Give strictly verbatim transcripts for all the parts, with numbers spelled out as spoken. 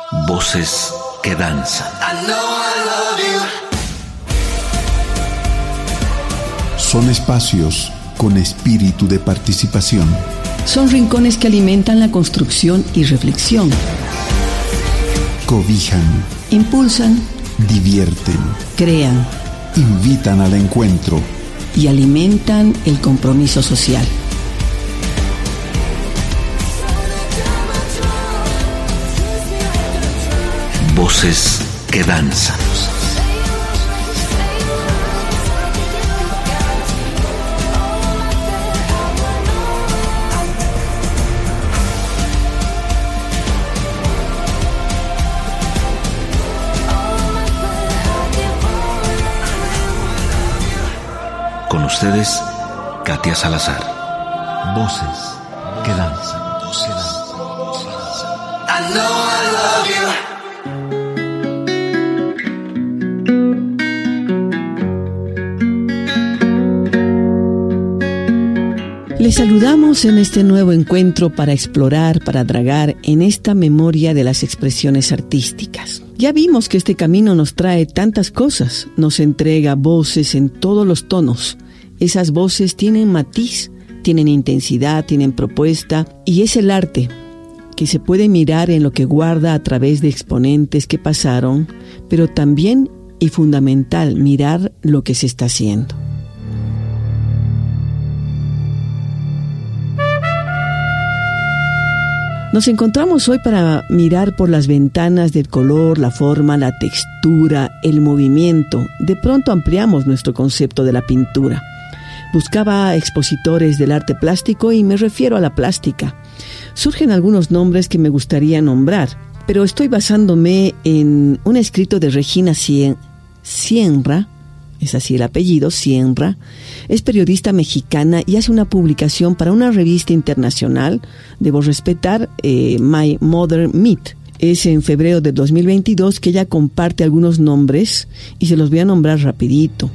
Voces que danzan. Son espacios con espíritu de participación. Son rincones que alimentan la construcción y reflexión. Cobijan. Impulsan. Divierten. Crean. Invitan al encuentro. Y alimentan el compromiso social. Voces que danzan. Con ustedes, Katia Salazar. Voces que danzan. Voces que danzan. I know I love you. Les saludamos en este nuevo encuentro para explorar, para dragar en esta memoria de las expresiones artísticas. Ya vimos que este camino nos trae tantas cosas, nos entrega voces en todos los tonos. Esas voces tienen matiz, tienen intensidad, tienen propuesta, y es el arte que se puede mirar en lo que guarda a través de exponentes que pasaron, pero también, y fundamental, mirar lo que se está haciendo. Nos encontramos hoy para mirar por las ventanas del color, la forma, la textura, el movimiento. De pronto ampliamos nuestro concepto de la pintura. Buscaba expositores del arte plástico y me refiero a la plástica. Surgen algunos nombres que me gustaría nombrar, pero estoy basándome en un escrito de Regina Sierra. Es así el apellido, Sierra. Es periodista mexicana y hace una publicación para una revista internacional, debo respetar, eh, My Modern Myth. Es en febrero de dos mil veintidós que ella comparte algunos nombres y se los voy a nombrar rapidito.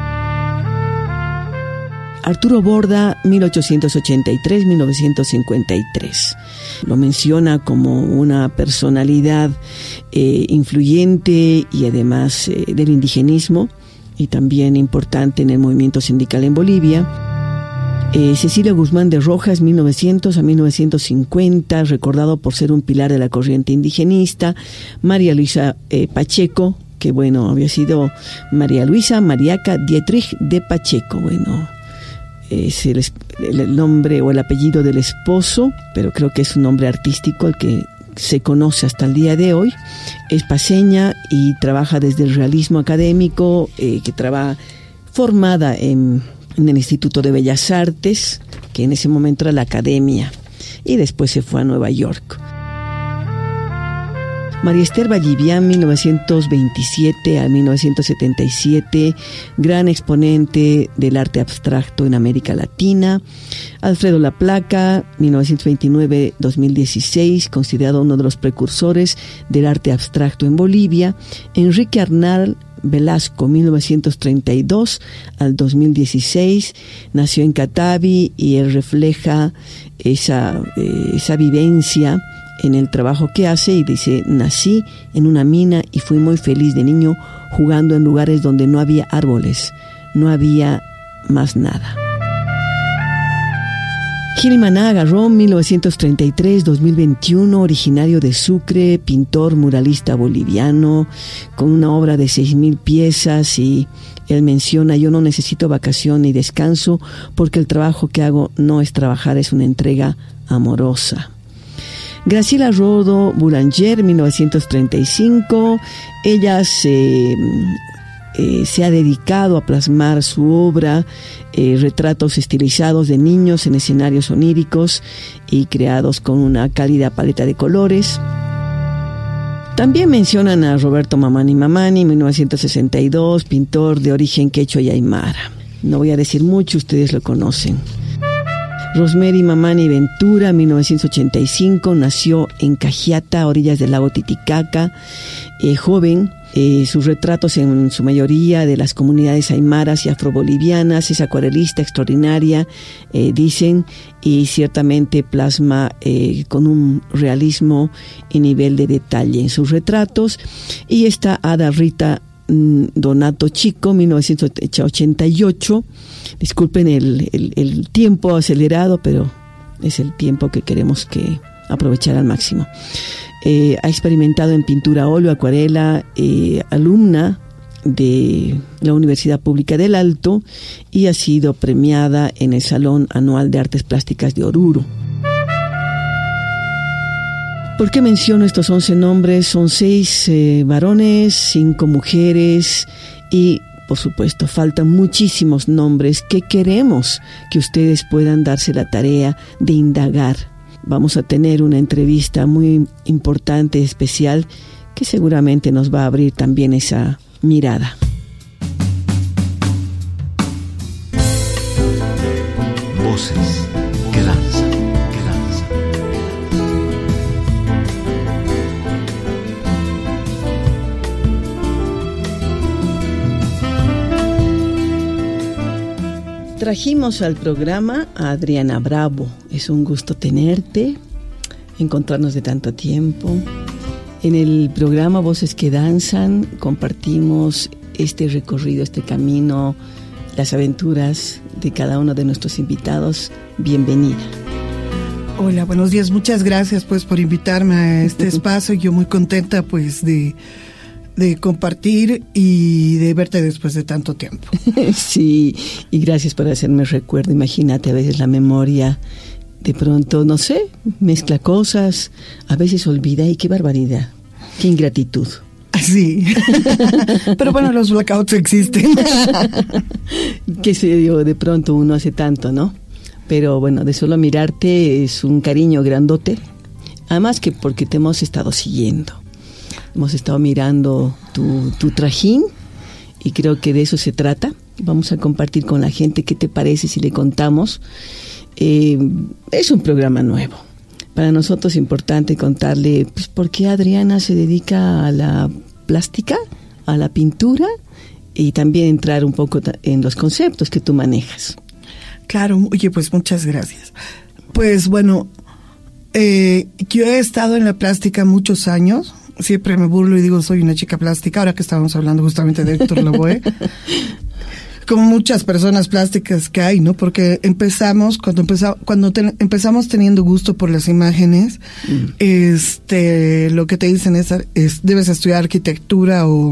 Arturo Borda, mil ochocientos ochenta y tres a mil novecientos cincuenta y tres. Lo menciona como una personalidad eh, influyente y además eh, del indigenismo, y también importante en el movimiento sindical en Bolivia. Eh, Cecilia Guzmán de Rojas, mil novecientos a mil novecientos cincuenta, recordado por ser un pilar de la corriente indigenista. María Luisa eh, Pacheco, que bueno, había sido María Luisa Mariaca Dietrich de Pacheco, bueno, es el, el nombre o el apellido del esposo, pero creo que es un nombre artístico el que se conoce hasta el día de hoy. Es paceña y trabaja desde el realismo académico, eh, que trabaja formada en, en el Instituto de Bellas Artes, que en ese momento era la Academia, y después se fue a Nueva York. María Esther Vallivian, mil novecientos veintisiete a mil novecientos setenta y siete, gran exponente del arte abstracto en América Latina. Alfredo Laplaca, mil novecientos veintinueve a dos mil dieciséis, considerado uno de los precursores del arte abstracto en Bolivia. Enrique Arnal Velasco, mil novecientos treinta y dos al dos mil dieciséis, nació en Catavi y él refleja esa, eh, esa vivencia en el trabajo que hace, y dice: nací en una mina y fui muy feliz de niño jugando en lugares donde no había árboles, no había más nada. Gili Maná Agarrón, mil novecientos treinta y tres a dos mil veintiuno, originario de Sucre, pintor muralista boliviano, con una obra de seis mil piezas, y él menciona: yo no necesito vacación ni descanso porque el trabajo que hago no es trabajar, es una entrega amorosa. Graciela Rodo Boulanger, mil novecientos treinta y cinco, ella se, eh, se ha dedicado a plasmar su obra, eh, retratos estilizados de niños en escenarios oníricos y creados con una cálida paleta de colores. También mencionan a Roberto Mamani Mamani, mil novecientos sesenta y dos, pintor de origen quechua y aymara. No voy a decir mucho, ustedes lo conocen. Rosemary Mamani Ventura, mil novecientos ochenta y cinco, nació en Cajiata, orillas del lago Titicaca, eh, joven, Eh, sus retratos en su mayoría de las comunidades aymaras y afrobolivianas. Es acuarelista extraordinaria, eh, dicen, y ciertamente plasma eh, con un realismo y nivel de detalle en sus retratos. Y está Ada Rita Donato Chico, mil novecientos ochenta y ocho. Disculpen el, el, el tiempo acelerado, pero es el tiempo que queremos que aprovechar al máximo. Eh, ha experimentado en pintura óleo, acuarela, eh, alumna de la Universidad Pública del Alto, y ha sido premiada en el Salón Anual de Artes Plásticas de Oruro. ¿Por qué menciono estos once nombres? Son seis eh, varones, cinco mujeres, y por supuesto faltan muchísimos nombres que queremos que ustedes puedan darse la tarea de indagar. Vamos a tener una entrevista muy importante, especial, que seguramente nos va a abrir también esa mirada. Voces que lanzan, que lanzan. Trajimos al programa a Adriana Bravo. Es un gusto tenerte, encontrarnos de tanto tiempo. En el programa Voces que Danzan compartimos este recorrido, este camino, las aventuras de cada uno de nuestros invitados. Bienvenida. Hola, buenos días. Muchas gracias pues por invitarme a este espacio. Yo muy contenta pues de... de compartir y de verte después de tanto tiempo. Sí, y gracias por hacerme recuerdo. Imagínate, a veces la memoria de pronto, no sé, mezcla cosas, a veces olvida, y qué barbaridad, qué ingratitud. Sí, pero bueno, los blackouts existen. Qué sé yo, de pronto uno hace tanto, ¿no? Pero bueno, de solo mirarte es un cariño grandote, además que porque te hemos estado siguiendo. Hemos estado mirando tu, tu trajín, y creo que de eso se trata. Vamos a compartir con la gente qué te parece si le contamos. Eh, es un programa nuevo. Para nosotros es importante contarle pues, por qué Adriana se dedica a la plástica, a la pintura, y también entrar un poco en los conceptos que tú manejas. Claro, oye, pues muchas gracias. Pues bueno, eh, yo he estado en la plástica muchos años. Siempre me burlo y digo, soy una chica plástica, ahora que estábamos hablando justamente de Héctor Lavoe. Como muchas personas plásticas que hay, ¿no? Porque empezamos, cuando, empeza, cuando te, empezamos teniendo gusto por las imágenes, mm. este, lo que te dicen es, es debes estudiar arquitectura o,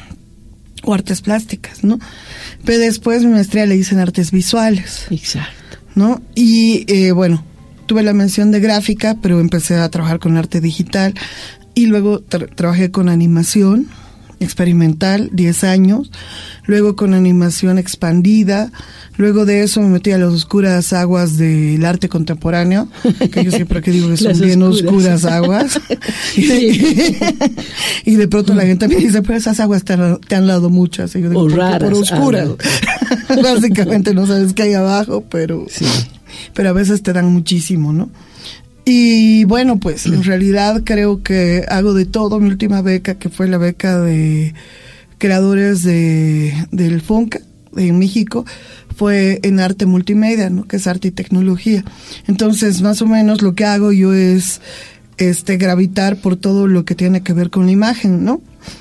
o artes plásticas, ¿no? Pero después mi maestría le dicen artes visuales. Exacto. ¿No? Y eh, bueno, tuve la mención de gráfica, pero empecé a trabajar con arte digital. Y luego tra- trabajé con animación experimental, diez años, luego con animación expandida, luego de eso me metí a las oscuras aguas del arte contemporáneo, que yo siempre que digo que son bien oscuras, oscuras aguas, y, de, y de pronto la gente me dice, pero esas aguas te han, te han dado muchas, y yo digo, o ¿por raras, por oscuras? Ah, básicamente no sabes qué hay abajo, pero, sí. pero a veces te dan muchísimo, ¿no? Y bueno, pues en realidad creo que hago de todo. Mi última beca, que fue la beca de creadores de del FONCA en México, fue en arte multimedia, ¿no? Que es arte y tecnología. Entonces, más o menos lo que hago yo es este gravitar por todo lo que tiene que ver con la imagen, ¿no?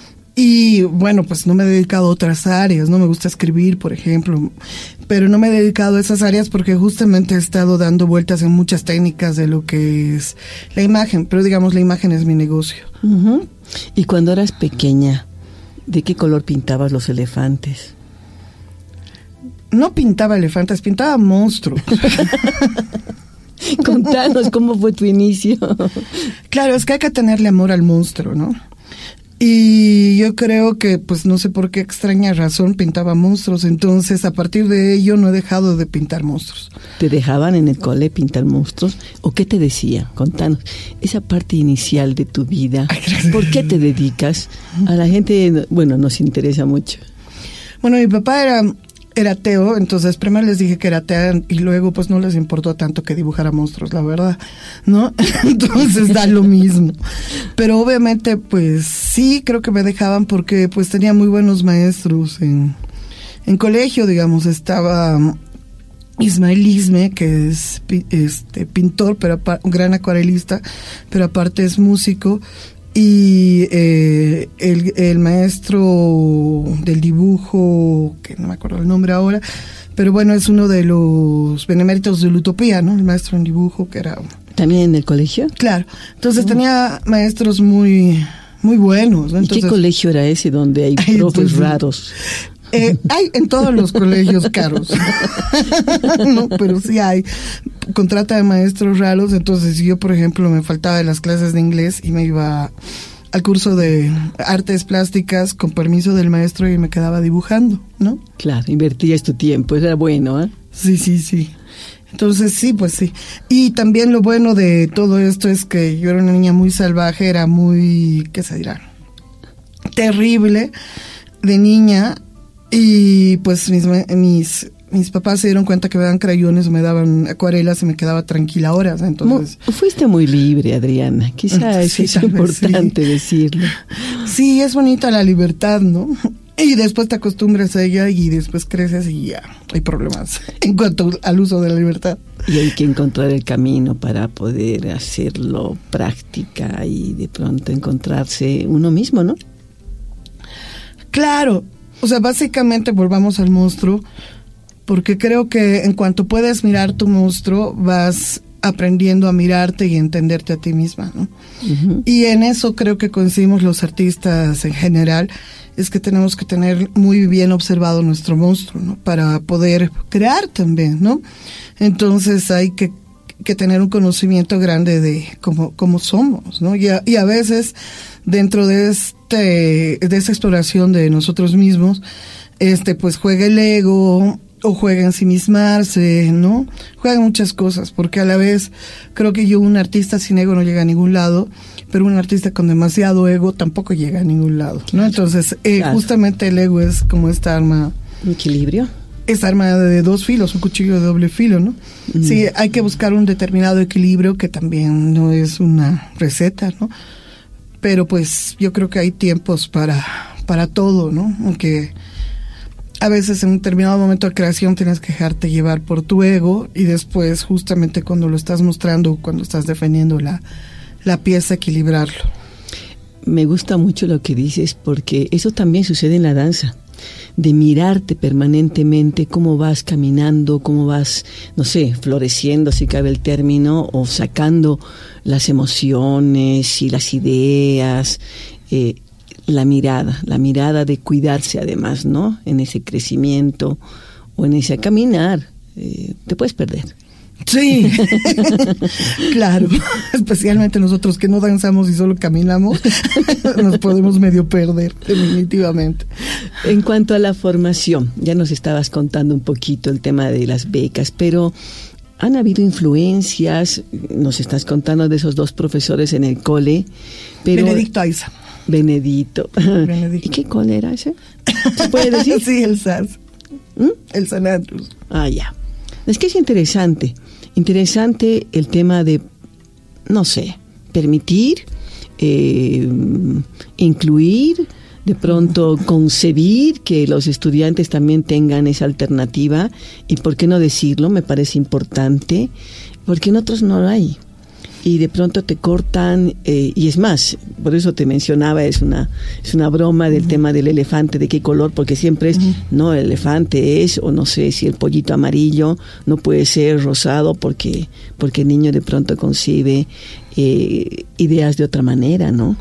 Y bueno, pues no me he dedicado a otras áreas, no me gusta escribir, por ejemplo, pero no me he dedicado a esas áreas porque justamente he estado dando vueltas en muchas técnicas de lo que es la imagen, pero digamos la imagen es mi negocio. Uh-huh. Y cuando eras pequeña, ¿de qué color pintabas los elefantes? No pintaba elefantes, pintaba monstruos. Contanos cómo fue tu inicio. Claro, es que hay que tenerle amor al monstruo, ¿no? Y yo creo que, pues no sé por qué extraña razón, pintaba monstruos. Entonces, a partir de ello, no he dejado de pintar monstruos. ¿Te dejaban en el cole pintar monstruos? ¿O qué te decían? Contanos, esa parte inicial de tu vida. Ay, ¿por qué te dedicas? A la gente, bueno, nos interesa mucho. Bueno, mi papá era era ateo, entonces primero les dije que era atea y luego pues no les importó tanto que dibujara monstruos, la verdad, ¿no? Entonces da lo mismo. Pero obviamente pues sí, creo que me dejaban porque pues tenía muy buenos maestros en, en colegio, digamos, estaba Ismael Isme, que es este pintor, pero un gran acuarelista, pero aparte es músico. Y eh, el, el maestro del dibujo, que no me acuerdo el nombre ahora, pero bueno, es uno de los beneméritos de la Utopía, ¿no? El maestro en dibujo, que era... ¿También en el colegio? Claro. Entonces oh. tenía maestros muy muy buenos, ¿no? Entonces, ¿y qué colegio era ese donde hay profes entonces, raros? Eh, hay en todos los colegios caros, no, pero sí hay contrata de maestros raros. Entonces yo, por ejemplo, me faltaba de las clases de inglés y me iba al curso de artes plásticas con permiso del maestro y me quedaba dibujando, ¿no? Claro, invertías tu tiempo, eso era bueno, ¿eh? Sí, sí, sí. Entonces sí, pues sí. Y también lo bueno de todo esto es que yo era una niña muy salvaje, era muy, ¿qué se dirá? Terrible de niña. Y pues mis, mis mis papás se dieron cuenta que me daban crayones o me daban acuarelas y me quedaba tranquila horas. Entonces Mo, fuiste muy libre, Adriana. Quizá sí, es importante sí. decirlo. Sí, es bonita la libertad, ¿no? Y después te acostumbras a ella y después creces y ya hay problemas en cuanto al uso de la libertad. Y hay que encontrar el camino para poder hacerlo práctica y de pronto encontrarse uno mismo, ¿no? Claro. O sea, básicamente volvamos al monstruo, porque creo que en cuanto puedes mirar tu monstruo, vas aprendiendo a mirarte y entenderte a ti misma, ¿no? Uh-huh. Y en eso creo que coincidimos los artistas en general, es que tenemos que tener muy bien observado nuestro monstruo, ¿no? Para poder crear también, ¿no? Entonces hay que, que tener un conocimiento grande de cómo, cómo somos, ¿no? Y a, y a veces dentro de este de esta exploración de nosotros mismos, este pues juega el ego o juega ensimismarse, ¿no? Juega muchas cosas, porque a la vez creo que yo un artista sin ego no llega a ningún lado, pero un artista con demasiado ego tampoco llega a ningún lado, ¿no? Entonces, eh, claro. justamente el ego es como esta arma... ¿Equilibrio? Esta arma de dos filos, un cuchillo de doble filo, ¿no? Mm. Sí, hay que buscar un determinado equilibrio que también no es una receta, ¿no? Pero pues yo creo que hay tiempos para, para todo, ¿no? Aunque a veces en un determinado momento de creación tienes que dejarte llevar por tu ego y después justamente cuando lo estás mostrando, cuando estás defendiendo la, la pieza, equilibrarlo. Me gusta mucho lo que dices porque eso también sucede en la danza. De mirarte permanentemente cómo vas caminando, cómo vas, no sé, floreciendo, si cabe el término, o sacando las emociones y las ideas, eh, la mirada, la mirada de cuidarse además, ¿no? En ese crecimiento o en ese caminar, eh, te puedes perder. Sí, claro, especialmente nosotros que no danzamos y solo caminamos, nos podemos medio perder, definitivamente. En cuanto a la formación, ya nos estabas contando un poquito el tema de las becas, pero han habido influencias, nos estás contando de esos dos profesores en el cole, pero... Benedicto Aiza. Benedito. Benedicto. ¿Y qué cole era ese? ¿Se puede decir? Sí, el S A S. ¿Mm? El San Andrés. Ah, ya. Es que es interesante, interesante el tema de, no sé, permitir, eh, incluir, de pronto concebir que los estudiantes también tengan esa alternativa y por qué no decirlo, me parece importante, porque en otros no lo hay. Y de pronto te cortan, eh, y es más, por eso te mencionaba, es una es una broma del uh-huh. tema del elefante, de qué color, porque siempre es, uh-huh. no, el elefante es, o no sé si el pollito amarillo no puede ser rosado porque porque el niño de pronto concibe eh, ideas de otra manera, ¿no?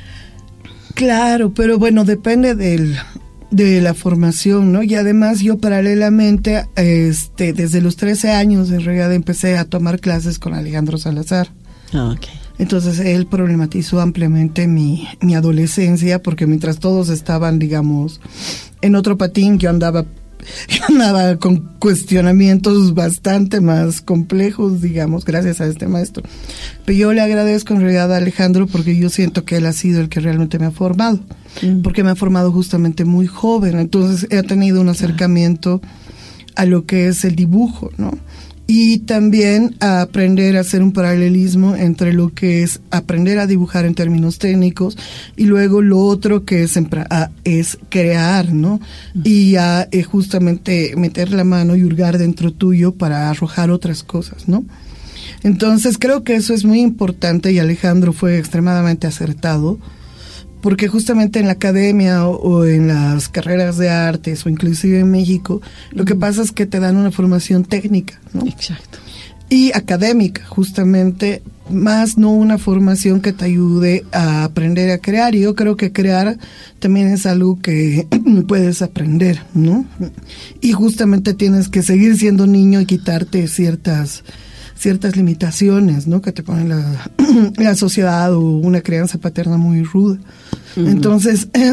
Claro, pero bueno, depende del de la formación, ¿no? Y además yo paralelamente, este, desde los trece años en realidad empecé a tomar clases con Alejandro Salazar. Ah, okay. Entonces él problematizó ampliamente mi, mi adolescencia, porque mientras todos estaban, digamos, en otro patín, yo andaba nada, con cuestionamientos bastante más complejos, digamos, gracias a este maestro. Pero yo le agradezco en realidad a Alejandro porque yo siento que él ha sido el que realmente me ha formado, mm. porque me ha formado justamente muy joven, entonces he tenido un acercamiento a lo que es el dibujo, ¿no? Y también a aprender a hacer un paralelismo entre lo que es aprender a dibujar en términos técnicos y luego lo otro que es, a, es crear, ¿no? Y a eh, justamente meter la mano y hurgar dentro tuyo para arrojar otras cosas, ¿no? Entonces creo que eso es muy importante y Alejandro fue extremadamente acertado, porque justamente en la academia o, o en las carreras de artes o inclusive en México, lo que pasa es que te dan una formación técnica, ¿no? Exacto. Y académica, justamente, más no una formación que te ayude a aprender a crear. Y yo creo que crear también es algo que puedes aprender, ¿no? Y justamente tienes que seguir siendo niño y quitarte ciertas ciertas limitaciones, ¿no? Que te pone la, la sociedad o una crianza paterna muy ruda. Uh-huh. Entonces, eh,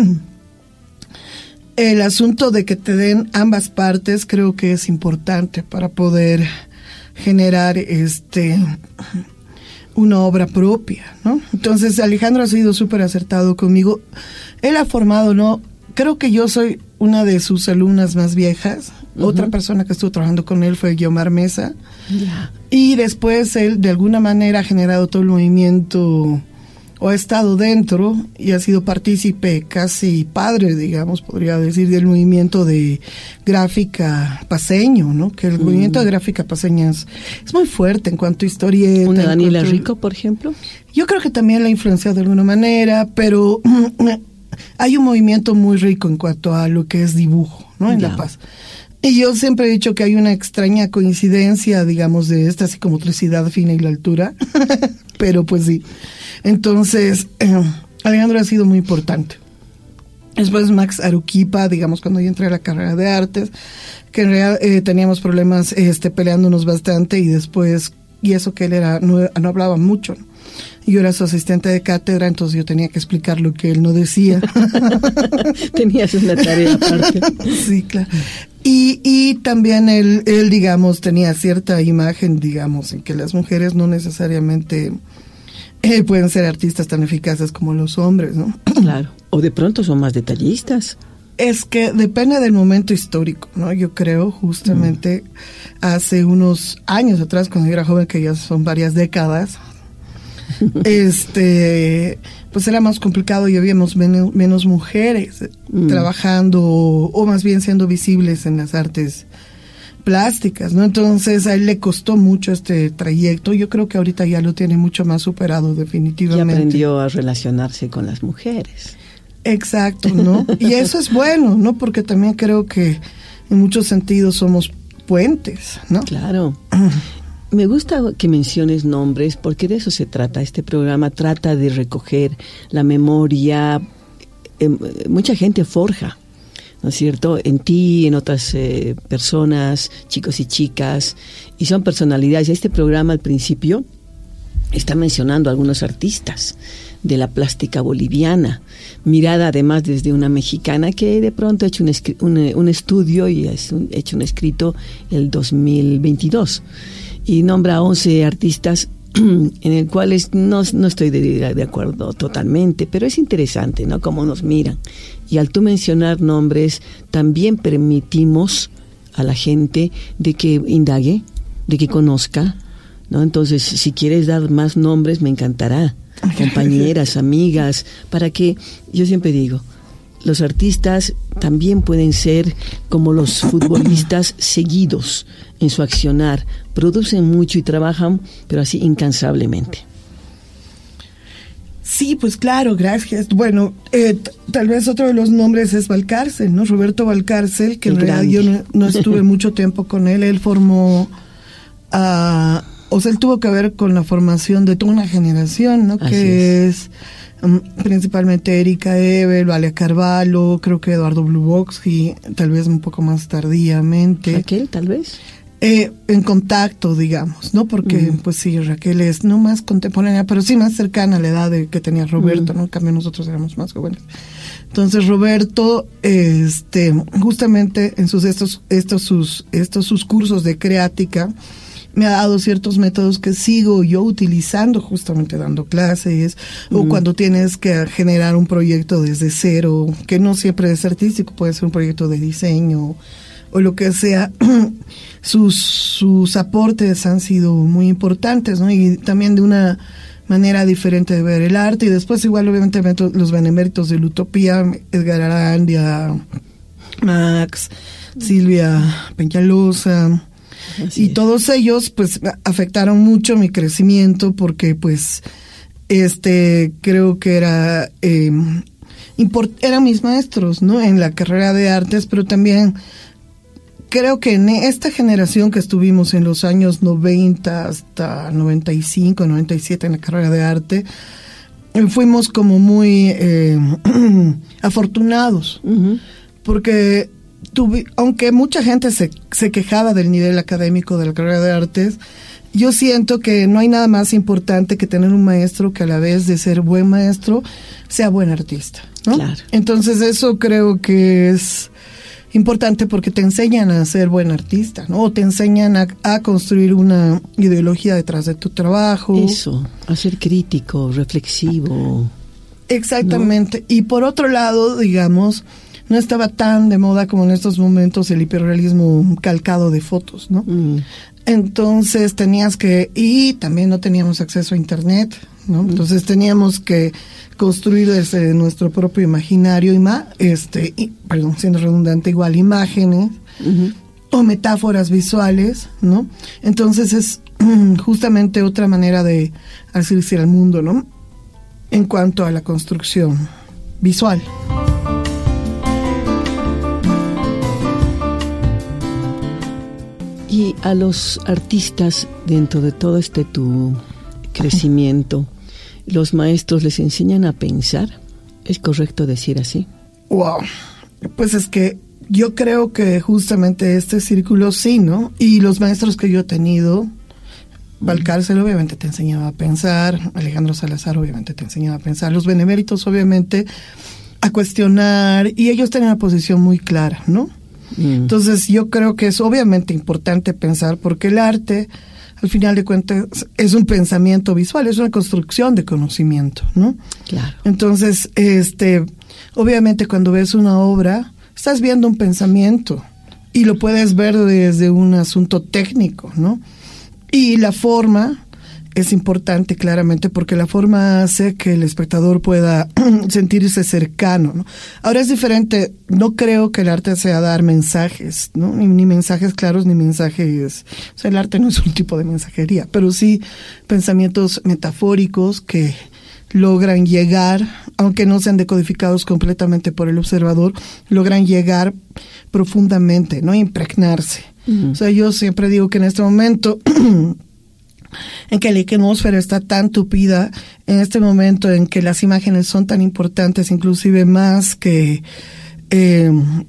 el asunto de que te den ambas partes creo que es importante para poder generar este una obra propia, ¿no? Entonces, Alejandro ha sido súper acertado conmigo. Él ha formado, ¿no? Creo que yo soy una de sus alumnas más viejas. Uh-huh. Otra persona que estuvo trabajando con él fue Guiomar Mesa. Yeah. Y después él de alguna manera ha generado todo el movimiento o ha estado dentro y ha sido partícipe, casi padre, digamos, podría decir, del movimiento de gráfica paceño, ¿no? Que el mm. movimiento de gráfica paceña es, es muy fuerte en cuanto a historieta. ¿Una Daniela cuanto, Rico, por ejemplo? Yo creo que también la ha influenciado de alguna manera, pero hay un movimiento muy rico en cuanto a lo que es dibujo, ¿no? En yeah. La Paz. Y yo siempre he dicho que hay una extraña coincidencia, digamos, de esta psicomotricidad fina y la altura, pero pues sí. Entonces, eh, Alejandro ha sido muy importante. Después Max Aruquipa, digamos, cuando yo entré a la carrera de artes, que en realidad eh, teníamos problemas este, peleándonos bastante y después, y eso que él era no, no hablaba mucho, ¿no? Yo era su asistente de cátedra, entonces yo tenía que explicar lo que él no decía. Tenías una tarea aparte. Sí, claro. Y, y también él, él, digamos, tenía cierta imagen, digamos, en que las mujeres no necesariamente eh, pueden ser artistas tan eficaces como los hombres, ¿no? Claro. O de pronto son más detallistas. Es que depende del momento histórico, ¿no? Yo creo, justamente, mm. hace unos años atrás, cuando yo era joven, que ya son varias décadas, este pues era más complicado y habíamos menos, menos mujeres mm. trabajando o más bien siendo visibles en las artes plásticas, ¿no? Entonces a él le costó mucho este trayecto. Yo creo que ahorita ya lo tiene mucho más superado definitivamente. Y aprendió a relacionarse con las mujeres. Exacto, ¿no? Y eso es bueno, ¿no? Porque también creo que en muchos sentidos somos puentes, ¿no? Claro. Me gusta que menciones nombres porque de eso se trata. Este programa trata de recoger la memoria. Eh, mucha gente forja, ¿no es cierto? En ti, en otras eh, personas, chicos y chicas, y son personalidades. Este programa al principio está mencionando a algunos artistas de la plástica boliviana, mirada además desde una mexicana que de pronto ha hecho un, un, un estudio y ha hecho un escrito el dos mil veintidós. Y nombra once artistas en el cuales no, no estoy de, de acuerdo totalmente, pero es interesante, ¿no? Cómo nos miran. Y al tú mencionar nombres, también permitimos a la gente de que indague, de que conozca, ¿no? Entonces, si quieres dar más nombres, me encantará. Compañeras, amigas, para que, yo siempre digo, los artistas también pueden ser como los futbolistas seguidos en su accionar, producen mucho y trabajan, pero así incansablemente. Sí, pues claro, gracias. Bueno, eh, t- tal vez otro de los nombres es Valcárcel, ¿no? Roberto Valcárcel, que el en realidad yo no, no estuve mucho tiempo con él. Él formó, uh, o sea, él tuvo que ver con la formación de toda una generación, ¿no? Así que es, es um, principalmente Erika Ebel, Valia Carvalho, creo que Eduardo Bluboxy, tal vez un poco más tardíamente. Raquel, tal vez. Eh, en contacto, digamos, ¿no? Porque, mm. pues sí, Raquel es no más contemporánea, pero sí más cercana a la edad de que tenía Roberto, mm. ¿no? En cambio nosotros éramos más jóvenes. Entonces Roberto, este, justamente en sus estos estos sus estos sus cursos de creática me ha dado ciertos métodos que sigo yo utilizando justamente dando clases, mm. o cuando tienes que generar un proyecto desde cero, que no siempre es artístico, puede ser un proyecto de diseño o lo que sea. sus sus aportes han sido muy importantes, ¿no? Y también de una manera diferente de ver el arte. Y después igual obviamente los beneméritos de la Utopía, Edgar Arandia, Max, Silvia Peñalosa, así y es. Todos ellos pues afectaron mucho mi crecimiento, porque pues este creo que era eh, import, eran mis maestros, ¿no? En la carrera de artes, pero también creo que en esta generación que estuvimos en los años noventa hasta noventa y cinco, noventa y siete en la carrera de arte, fuimos como muy eh, afortunados, uh-huh. porque tuve, aunque mucha gente se, se quejaba del nivel académico de la carrera de artes, yo siento que no hay nada más importante que tener un maestro que a la vez de ser buen maestro, sea buen artista, ¿no? Claro. Entonces eso creo que es importante, porque te enseñan a ser buen artista, ¿no? O te enseñan a, a construir una ideología detrás de tu trabajo. Eso, a ser crítico, reflexivo. Exactamente. ¿No? Y por otro lado, digamos, no estaba tan de moda como en estos momentos el hiperrealismo calcado de fotos, ¿no? Mm. Entonces tenías que, y también no teníamos acceso a internet, ¿no? Mm. Entonces teníamos que construir desde nuestro propio imaginario, y más, este, y, perdón, siendo redundante, igual imágenes, uh-huh. o metáforas visuales, ¿no? Entonces es um, justamente otra manera de asirse al mundo, ¿no? En cuanto a la construcción visual. Y a los artistas, dentro de todo este tu crecimiento, ¿los maestros les enseñan a pensar? ¿Es correcto decir así? Wow, pues es que yo creo que justamente este círculo sí, ¿no? Y los maestros que yo he tenido, Valcárcel obviamente te enseñaba a pensar, Alejandro Salazar obviamente te enseñaba a pensar, los beneméritos obviamente a cuestionar, y ellos tenían una posición muy clara, ¿no? Mm. Entonces yo creo que es obviamente importante pensar, porque el arte, al final de cuentas, es un pensamiento visual, es una construcción de conocimiento, ¿no? Claro. Entonces, este, obviamente cuando ves una obra, estás viendo un pensamiento, y lo puedes ver desde un asunto técnico, ¿no? Y la forma es importante, claramente, porque la forma hace que el espectador pueda sentirse cercano, ¿no? Ahora es diferente, no creo que el arte sea dar mensajes, ¿no? Ni, ni mensajes claros, ni mensajes, o sea, el arte no es un tipo de mensajería, pero sí pensamientos metafóricos que logran llegar, aunque no sean decodificados completamente por el observador, logran llegar profundamente, ¿no? Impregnarse. Uh-huh. O sea, yo siempre digo que en este momento en que la atmósfera está tan tupida, en este momento en que las imágenes son tan importantes, inclusive más que eh,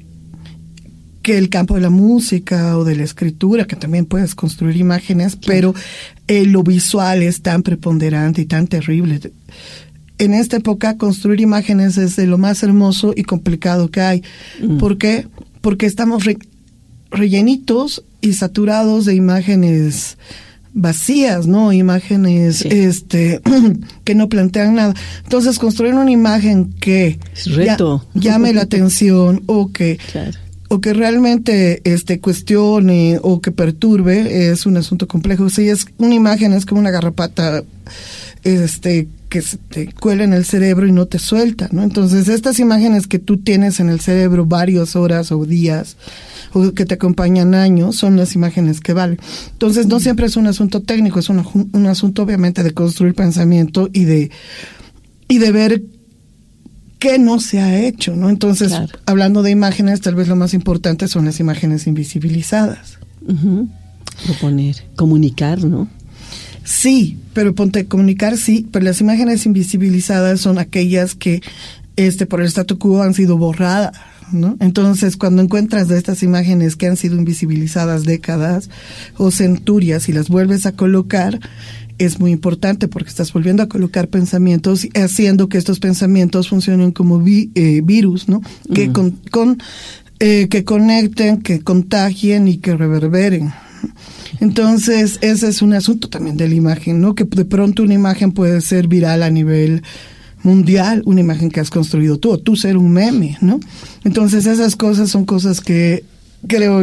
que el campo de la música o de la escritura, que también puedes construir imágenes, claro. pero eh, lo visual es tan preponderante y tan terrible. En esta época, construir imágenes es de lo más hermoso y complicado que hay. Mm. ¿Por qué? Porque estamos re- rellenitos y saturados de imágenes vacías, ¿no? Imágenes sí. este que no plantean nada. Entonces, construir una imagen que es reto. Ya, llame la atención o que claro. o que realmente este cuestione o que perturbe es un asunto complejo. Si es una imagen, es como una garrapata este que se te cuela en el cerebro y no te suelta, ¿no? Entonces, estas imágenes que tú tienes en el cerebro varias horas o días, o que te acompañan años, son las imágenes que valen. Entonces, no siempre es un asunto técnico, es un, un asunto obviamente de construir pensamiento y de y de ver qué no se ha hecho, ¿no? Entonces, claro. hablando de imágenes, tal vez lo más importante son las imágenes invisibilizadas. Uh-huh. Proponer, comunicar, ¿no? Sí, pero ponte, comunicar sí, pero las imágenes invisibilizadas son aquellas que este por el statu quo han sido borradas, ¿no? Entonces, cuando encuentras de estas imágenes que han sido invisibilizadas décadas o centurias y las vuelves a colocar, es muy importante porque estás volviendo a colocar pensamientos y haciendo que estos pensamientos funcionen como vi, eh, virus, ¿no? Uh-huh. Que con, con eh, que conecten, que contagien y que reverberen. Entonces, ese es un asunto también de la imagen, ¿no? Que de pronto una imagen puede ser viral a nivel mundial, una imagen que has construido tú, o tú ser un meme, ¿no? Entonces, esas cosas son cosas que creo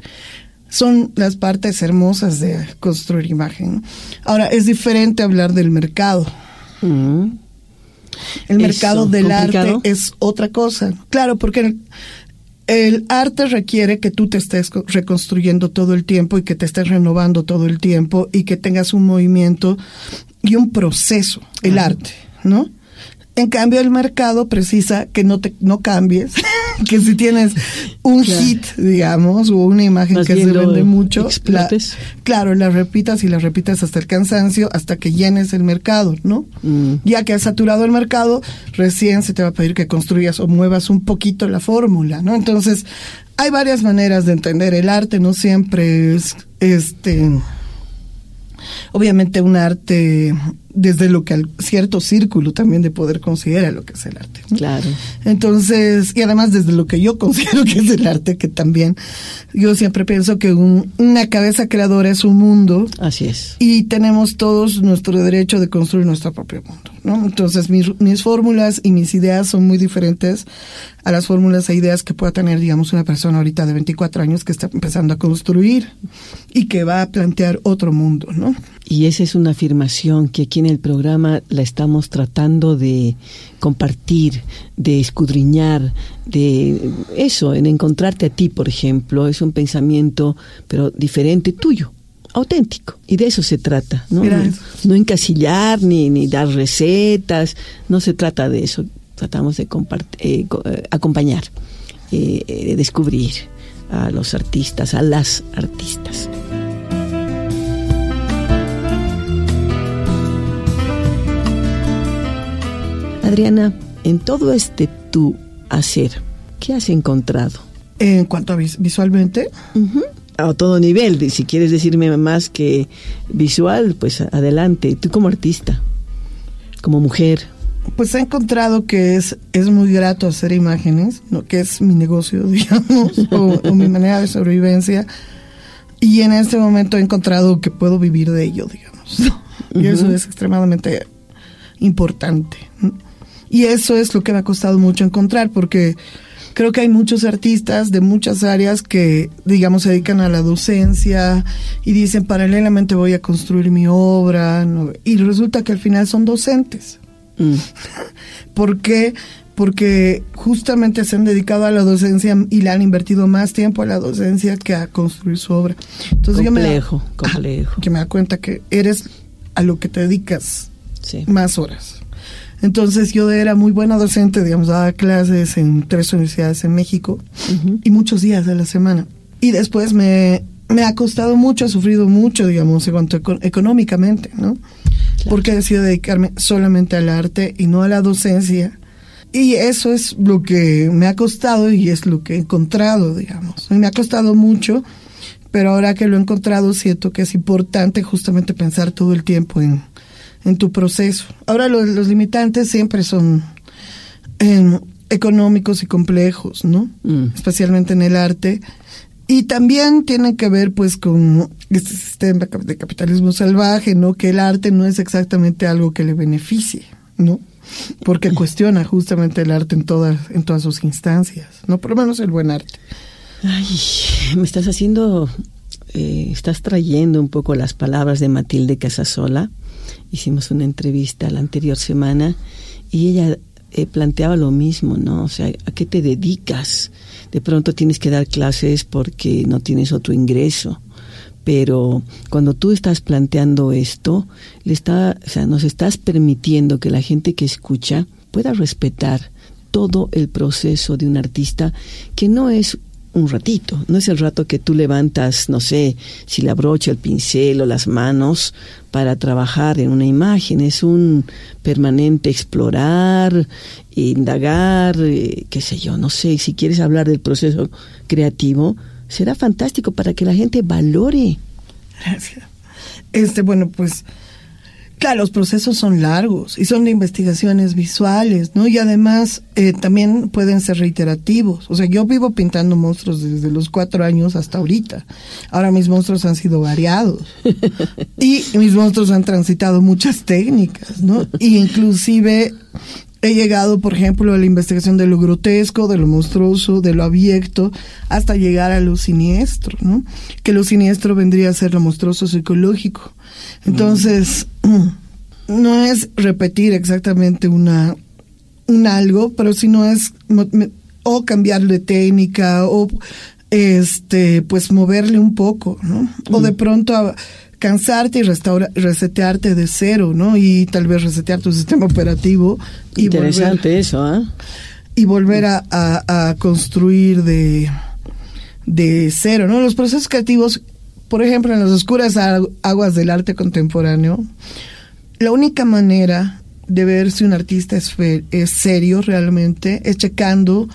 son las partes hermosas de construir imagen. Ahora, es diferente hablar del mercado. Mm. El mercado Eso, del complicado. Arte es otra cosa. Claro, porque el, el arte requiere que tú te estés reconstruyendo todo el tiempo y que te estés renovando todo el tiempo y que tengas un movimiento y un proceso, el Ajá. arte, ¿no? En cambio, el mercado precisa que no te no cambies, que si tienes un claro. hit, digamos, o una imagen Más que se vende mucho, la, claro, la repitas y la repitas hasta el cansancio, hasta que llenes el mercado, ¿no? Mm. Ya que has saturado el mercado, recién se te va a pedir que construyas o muevas un poquito la fórmula, ¿no? Entonces, hay varias maneras de entender el arte, no siempre es, este, obviamente un arte desde lo que al cierto círculo también de poder considera lo que es el arte, ¿no? Claro. Entonces, y además desde lo que yo considero que es el arte, que también yo siempre pienso que un, una cabeza creadora es un mundo. Así es. Y tenemos todos nuestro derecho de construir nuestro propio mundo, ¿no? Entonces, mis, mis fórmulas y mis ideas son muy diferentes a las fórmulas e ideas que pueda tener, digamos, una persona ahorita de veinticuatro años que está empezando a construir y que va a plantear otro mundo, ¿no? Y esa es una afirmación que aquí en el programa la estamos tratando de compartir, de escudriñar, de eso, en encontrarte a ti, por ejemplo, es un pensamiento, pero diferente tuyo, auténtico, y de eso se trata, ¿no? No, no encasillar ni, ni dar recetas, no se trata de eso, tratamos de compart- eh, eh, acompañar, eh, eh, descubrir a los artistas, a las artistas. Adriana, en todo este tu hacer, ¿qué has encontrado? En cuanto a vis- visualmente, uh-huh. A todo nivel, si quieres decirme más que visual, pues adelante. Tú como artista, como mujer. Pues he encontrado que es, es muy grato hacer imágenes, ¿no? Que es mi negocio, digamos, o, o mi manera de sobrevivencia. Y en este momento he encontrado que puedo vivir de ello, digamos, ¿no? Y uh-huh. eso es extremadamente importante, ¿no? Y eso es lo que me ha costado mucho encontrar, porque creo que hay muchos artistas de muchas áreas que, digamos, se dedican a la docencia y dicen, paralelamente voy a construir mi obra, ¿no? Y resulta que al final son docentes. Mm. ¿Por qué? Porque justamente se han dedicado a la docencia y le han invertido más tiempo a la docencia que a construir su obra. Entonces complejo, yo me da, complejo. Ah, que me da cuenta que eres a lo que te dedicas sí. más horas. Entonces yo era muy buena docente, digamos, daba clases en tres universidades en México uh-huh. y muchos días de la semana. Y después me, me ha costado mucho, he sufrido mucho, digamos, en cuanto econ- económicamente, ¿no? Claro. Porque he decidido dedicarme solamente al arte y no a la docencia. Y eso es lo que me ha costado y es lo que he encontrado, digamos. Y me ha costado mucho, pero ahora que lo he encontrado siento que es importante justamente pensar todo el tiempo en... en tu proceso. Ahora los, los limitantes siempre son eh, económicos y complejos, ¿no? Mm. Especialmente en el arte. Y también tienen que ver pues con este sistema de capitalismo salvaje, ¿no? Que el arte no es exactamente algo que le beneficie, ¿no? Porque cuestiona justamente el arte en todas, en todas sus instancias, ¿no? Por lo menos el buen arte. Ay, me estás haciendo, eh, estás trayendo un poco las palabras de Matilde Casasola. Hicimos una entrevista la anterior semana y ella eh, planteaba lo mismo, ¿no? O sea, ¿a qué te dedicas? De pronto tienes que dar clases porque no tienes otro ingreso, pero cuando tú estás planteando esto, le está, o sea, nos estás permitiendo que la gente que escucha pueda respetar todo el proceso de un artista, que no es un ratito, no es el rato que tú levantas, no sé, si la brocha, el pincel o las manos para trabajar en una imagen, es un permanente explorar, indagar, eh, qué sé yo, no sé, si quieres hablar del proceso creativo, será fantástico para que la gente valore. Gracias. Este, bueno, pues, claro, los procesos son largos y son de investigaciones visuales, ¿no? Y además eh, también pueden ser reiterativos. O sea, yo vivo pintando monstruos desde los cuatro años hasta ahorita. Ahora mis monstruos han sido variados. Y mis monstruos han transitado muchas técnicas, ¿no? Y inclusive he llegado, por ejemplo, a la investigación de lo grotesco, de lo monstruoso, de lo abyecto, hasta llegar a lo siniestro, ¿no? Que lo siniestro vendría a ser lo monstruoso psicológico. Entonces, mm. no es repetir exactamente una un algo, pero si no es o cambiarle técnica o este pues moverle un poco, ¿no? Mm. O de pronto a, cansarte y restaura, resetearte de cero, ¿no? Y tal vez resetear tu sistema operativo. Y Interesante volver, eso, ¿ah? ¿eh? Y volver a, a, a construir de, de cero, ¿no? Los procesos creativos, por ejemplo, en las oscuras aguas del arte contemporáneo, la única manera de ver si un artista es, fe, es serio realmente es checando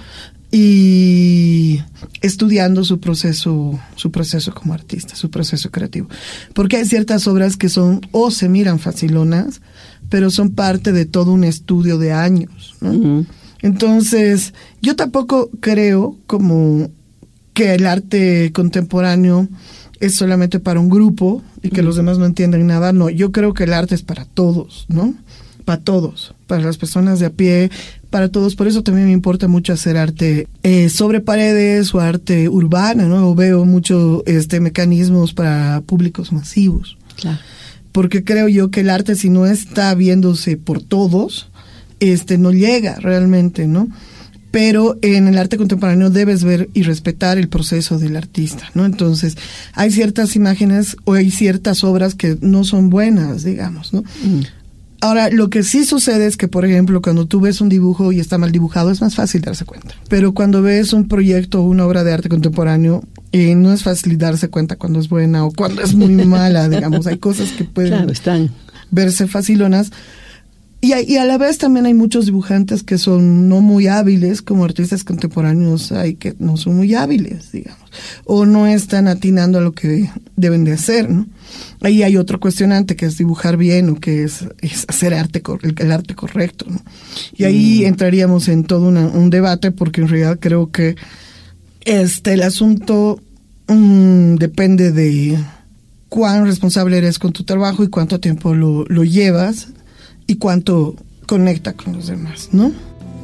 y estudiando su proceso, su proceso como artista, su proceso creativo. Porque hay ciertas obras que son, o se miran facilonas, pero son parte de todo un estudio de años, ¿no? Uh-huh. Entonces, yo tampoco creo como que el arte contemporáneo es solamente para un grupo y que uh-huh. los demás no entiendan nada. No, yo creo que el arte es para todos, ¿no? Para todos, para las personas de a pie, para todos. Por eso también me importa mucho hacer arte eh, sobre paredes o arte urbana, ¿no? O veo mucho este mecanismos para públicos masivos. Claro. Porque creo yo que el arte, si no está viéndose por todos, este no llega realmente, ¿no? Pero en el arte contemporáneo debes ver y respetar el proceso del artista, ¿no? Entonces, hay ciertas imágenes o hay ciertas obras que no son buenas, digamos, ¿no? Mm. Ahora, lo que sí sucede es que, por ejemplo, cuando tú ves un dibujo y está mal dibujado, es más fácil darse cuenta. Pero cuando ves un proyecto o una obra de arte contemporáneo, eh, no es fácil darse cuenta cuando es buena o cuando es muy mala, digamos. Hay cosas que pueden claro, están. verse facilonas. Y, y a la vez también hay muchos dibujantes que son no muy hábiles, como artistas contemporáneos hay que no son muy hábiles, digamos. O no están atinando a lo que deben de hacer, ¿no? Ahí hay otro cuestionante que es dibujar bien o que es, es hacer arte el, el arte correcto, ¿no? Y ahí mm. entraríamos en todo una, un debate porque en realidad creo que este el asunto mmm, depende de cuán responsable eres con tu trabajo y cuánto tiempo lo, lo llevas y cuánto conecta con los demás, ¿no?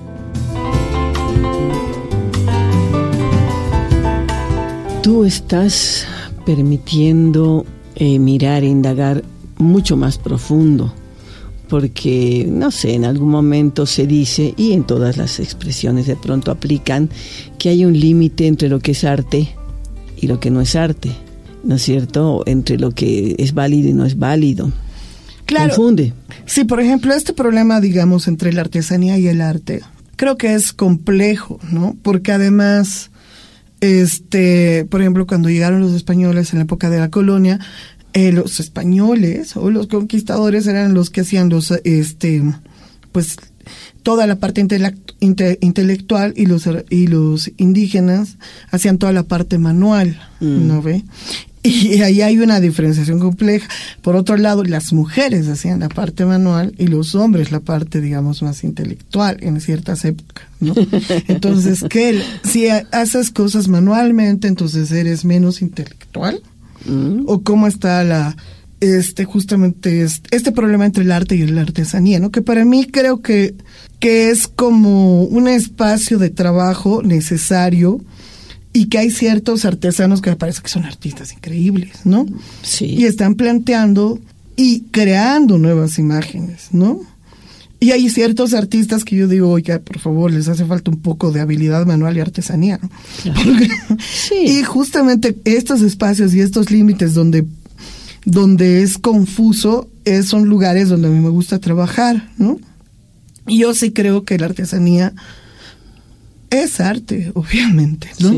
Tú estás permitiendo eh, mirar e indagar mucho más profundo, porque, no sé, en algún momento se dice, y en todas las expresiones de pronto aplican, que hay un límite entre lo que es arte y lo que no es arte, ¿no es cierto? Entre lo que es válido y no es válido. Claro. Confunde. Sí, por ejemplo, este problema, digamos, entre la artesanía y el arte, creo que es complejo, ¿no? Porque además, este, por ejemplo, cuando llegaron los españoles en la época de la colonia, eh, los españoles o los conquistadores eran los que hacían los, este, pues, toda la parte intelect, inte, intelectual y los y los indígenas hacían toda la parte manual, mm. ¿no ve? Y ahí hay una diferenciación compleja. Por otro lado, las mujeres hacían la parte manual y los hombres la parte, digamos, más intelectual en ciertas épocas, ¿no? Entonces, ¿qué? Si haces cosas manualmente, entonces eres menos intelectual. Mm. ¿O cómo está la este justamente este, este problema entre el arte y la artesanía, ¿no? Que para mí creo que, que es como un espacio de trabajo necesario. Y que hay ciertos artesanos que me parece que son artistas increíbles, ¿no? Sí. Y están planteando y creando nuevas imágenes, ¿no? Y hay ciertos artistas que yo digo, oiga, por favor, les hace falta un poco de habilidad manual y artesanía, ¿no? Claro. Porque, sí. Y justamente estos espacios y estos límites donde, donde es confuso, es, son lugares donde a mí me gusta trabajar, ¿no? Y yo sí creo que la artesanía es arte, obviamente, ¿no? Sí.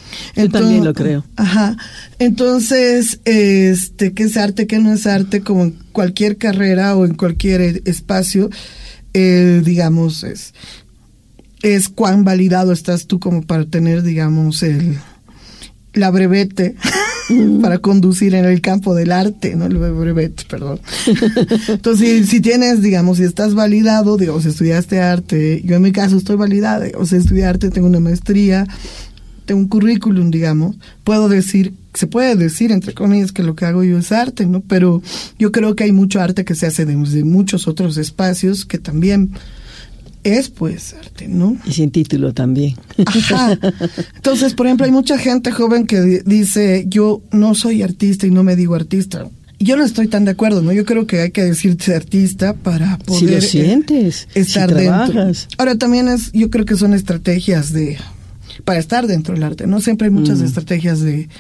Yo también lo creo. Ajá. Entonces, este, ¿qué es arte, qué no es arte? Como en cualquier carrera o en cualquier espacio, eh, digamos, es, es cuán validado estás tú como para tener, digamos, el, la brevete para conducir en el campo del arte, ¿no? El brevete, perdón. Entonces, si, si tienes, digamos, si estás validado, digamos, estudiaste arte, yo en mi caso estoy validada, o sea, estudié arte, tengo una maestría, tengo un currículum, digamos, puedo decir, se puede decir, entre comillas, que lo que hago yo es arte, ¿no? Pero yo creo que hay mucho arte que se hace desde muchos otros espacios que también es, pues, arte, ¿no? Y sin título también. Ajá. Entonces, por ejemplo, hay mucha gente joven que d- dice, yo no soy artista y no me digo artista. Yo no estoy tan de acuerdo, ¿no? Yo creo que hay que decirse artista para poder... Si lo sientes, eh, estar si dentro. trabajas. Ahora, también es, yo creo que son estrategias de... para estar dentro del arte, ¿no? Siempre hay muchas mm. estrategias de...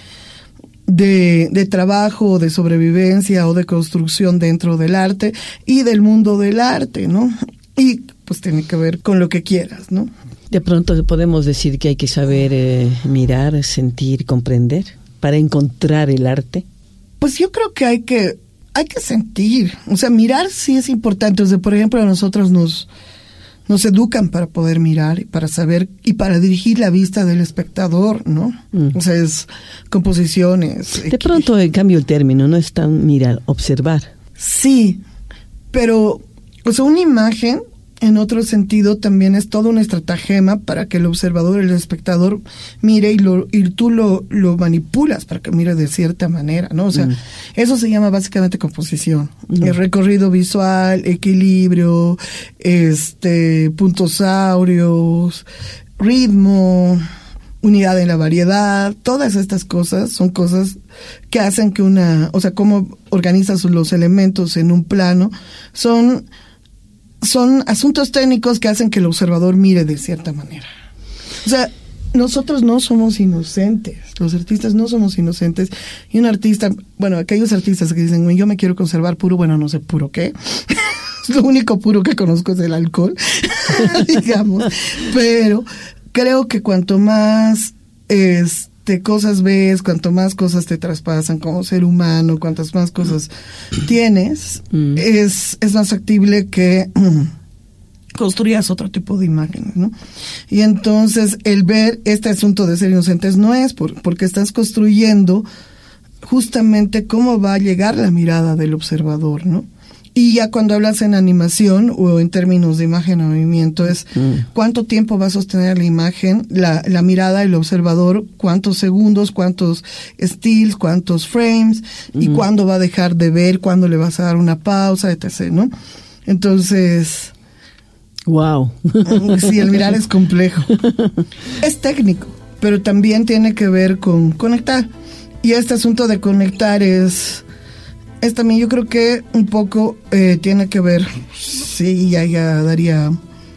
De, de trabajo, de sobrevivencia o de construcción dentro del arte y del mundo del arte, ¿no? Y pues tiene que ver con lo que quieras, ¿no? De pronto podemos decir que hay que saber eh, mirar, sentir, comprender para encontrar el arte. Pues yo creo que hay que hay que sentir, o sea, mirar sí es importante. O sea, por ejemplo, a nosotros nos nos educan para poder mirar y para saber y para dirigir la vista del espectador, ¿no? Mm. O sea, es composiciones. De pronto eh, cambio el término, no es tan mirar, observar. Sí, pero, o sea, una imagen, en otro sentido, también es toda una estratagema para que el observador, el espectador, mire y, lo, y tú lo, lo manipulas para que mire de cierta manera, ¿no? O sea, mm. eso se llama básicamente composición. Mm. El recorrido visual, equilibrio, este, puntos áureos, ritmo, unidad en la variedad, todas estas cosas son cosas que hacen que una, o sea, cómo organizas los elementos en un plano, son... son asuntos técnicos que hacen que el observador mire de cierta manera. O sea, nosotros no somos inocentes, los artistas no somos inocentes, y un artista, bueno, aquellos artistas que dicen, yo me quiero conservar puro, bueno, no sé puro qué, lo único puro que conozco es el alcohol, digamos, pero creo que cuanto más este cosas ves, cuanto más cosas te traspasan como ser humano, cuantas más cosas tienes, mm. es, es más factible que mm, construyas otro tipo de imágenes, ¿no? Y entonces el ver este asunto de ser inocentes no es por, porque estás construyendo justamente cómo va a llegar la mirada del observador, ¿no? Y ya cuando hablas en animación o en términos de imagen o movimiento es mm. cuánto tiempo va a sostener la imagen, la, la mirada del observador, cuántos segundos, cuántos stills, cuántos frames mm. y cuándo va a dejar de ver, cuándo le vas a dar una pausa, etcétera, ¿no? Entonces... Wow. Sí, el mirar es complejo. Es técnico, pero también tiene que ver con conectar. Y este asunto de conectar es... Es también, yo creo que un poco eh, tiene que ver, sí, ya, ya daría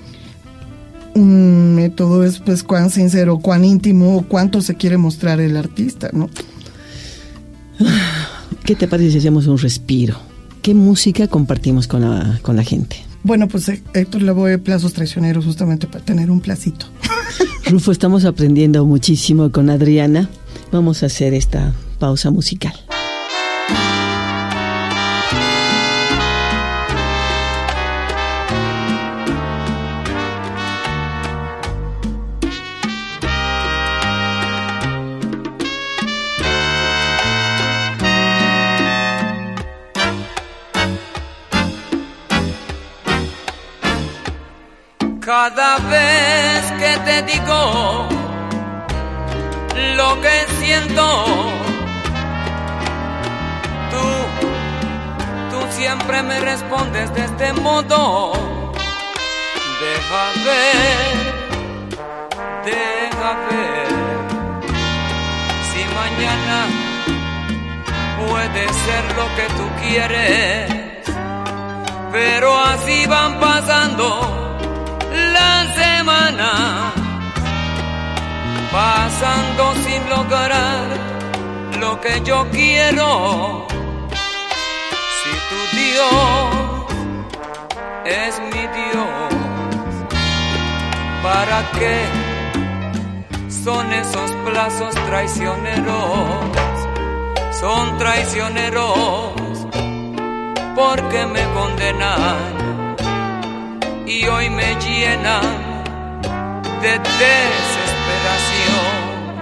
un método, es pues cuán sincero, cuán íntimo, cuánto se quiere mostrar el artista, ¿no? ¿Qué te parece si hacemos un respiro? ¿Qué música compartimos con la, con la gente? Bueno, pues Héctor Lavoe, Plazos Traicioneros, justamente para tener un placito. Rufo, estamos aprendiendo muchísimo con Adriana. Vamos a hacer esta pausa musical. Cada vez que te digo lo que siento, tú, tú siempre me respondes de este modo. Deja ver, deja ver, si mañana puede ser lo que tú quieres, pero así van pasando la semana, pasando sin lograr lo que yo quiero. Si tu Dios es mi Dios, ¿para qué son esos plazos traicioneros, son traicioneros porque me condenan y hoy me llenan de desesperación.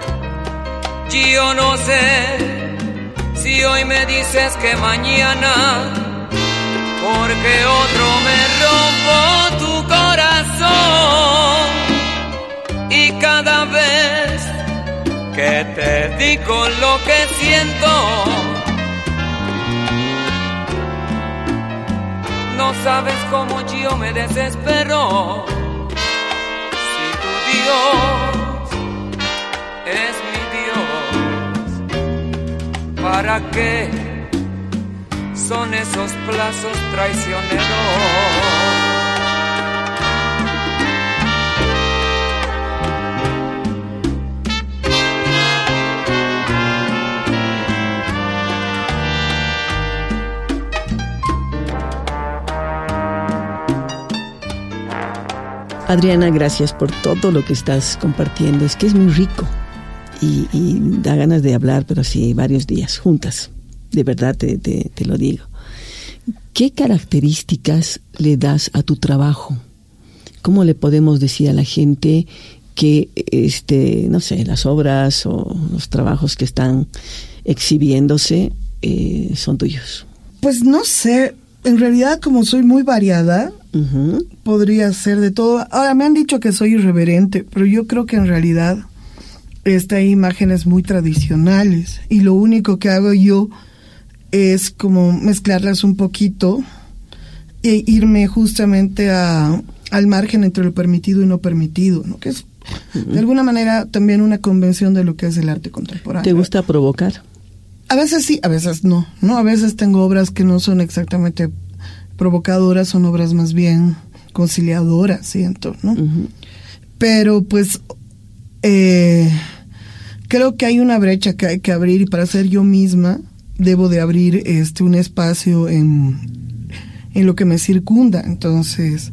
Yo no sé si hoy me dices que mañana, porque otro me robó tu corazón. Y cada vez que te digo lo que siento, no sabes cómo yo me desespero. Si tu Dios es mi Dios, ¿para qué son esos plazos traicioneros? Adriana, gracias por todo lo que estás compartiendo. Es que es muy rico y, y da ganas de hablar, pero sí, varios días juntas. De verdad te, te, te lo digo. ¿Qué características le das a tu trabajo? ¿Cómo le podemos decir a la gente que, este, no sé, las obras o los trabajos que están exhibiéndose eh, son tuyos? Pues no sé. En realidad, como soy muy variada, uh-huh. podría ser de todo. Ahora, me han dicho que soy irreverente, pero yo creo que en realidad esta hay imágenes muy tradicionales y lo único que hago yo es como mezclarlas un poquito e irme justamente a, al margen entre lo permitido y no permitido, ¿no? Que es uh-huh. de alguna manera también una convención de lo que es el arte contemporáneo. ¿Te gusta provocar? A veces sí, a veces no, ¿no? A veces tengo obras que no son exactamente provocadoras, son obras más bien conciliadoras, siento, ¿no? Uh-huh. Pero pues eh, creo que hay una brecha que hay que abrir y para ser yo misma debo de abrir este un espacio en, en lo que me circunda. Entonces,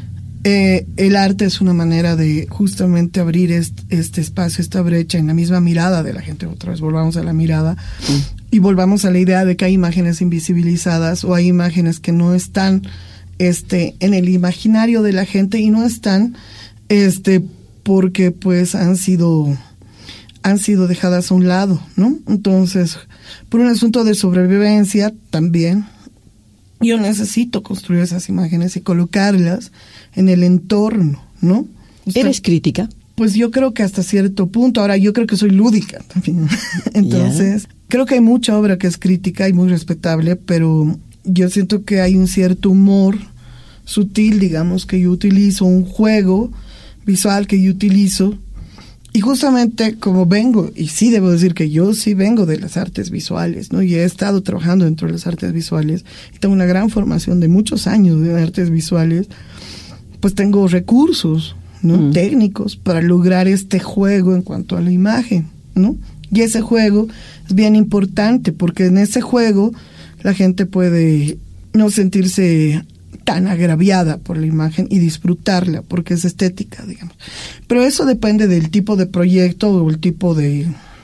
eh, el arte es una manera de justamente abrir este, este espacio, esta brecha en la misma mirada de la gente. Otra vez volvamos a la mirada sí. y volvamos a la idea de que hay imágenes invisibilizadas o hay imágenes que no están este en el imaginario de la gente y no están este porque pues han sido han sido dejadas a un lado, ¿no? Entonces, por un asunto de sobrevivencia también yo necesito construir esas imágenes y colocarlas en el entorno, ¿no? Usted, ¿Eres crítica? Pues yo creo que hasta cierto punto. Ahora, yo creo que soy lúdica también. Entonces, yeah. creo que hay mucha obra que es crítica y muy respetable, pero yo siento que hay un cierto humor sutil, digamos, que yo utilizo, un juego visual que yo utilizo. Y justamente como vengo, y sí debo decir que yo sí vengo de las artes visuales, ¿no? Y he estado trabajando dentro de las artes visuales, y tengo una gran formación de muchos años de artes visuales, pues tengo recursos, ¿no? Mm. técnicos para lograr este juego en cuanto a la imagen, ¿no? Y ese juego es bien importante, porque en ese juego la gente puede no sentirse tan agraviada por la imagen y disfrutarla, porque es estética, digamos. Pero eso depende del tipo de proyecto o el tipo de,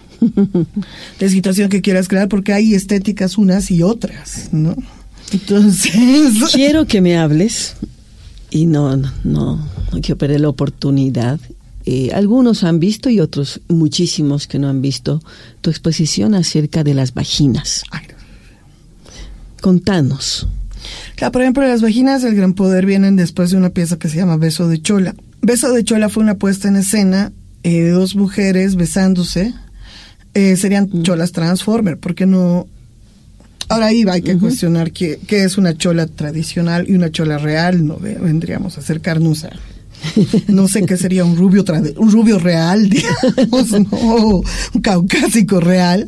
de situación que quieras crear, porque hay estéticas unas y otras, ¿no? Entonces... Quiero que me hables, y no, no, no, no quiero perder la oportunidad. Eh, algunos han visto y otros, muchísimos que no han visto, tu exposición acerca de las vaginas. Ay. Contanos. Claro, por ejemplo, las vaginas del gran poder vienen después de una pieza que se llama Beso de Chola. Beso de Chola fue una puesta en escena eh, de dos mujeres besándose. Eh, serían uh-huh. cholas transformer, porque no... Ahora ahí hay que uh-huh. cuestionar qué, qué es una chola tradicional y una chola real. No vendríamos a acercarnos a... No sé qué sería un rubio trad- un rubio real, digamos, no, un caucásico real.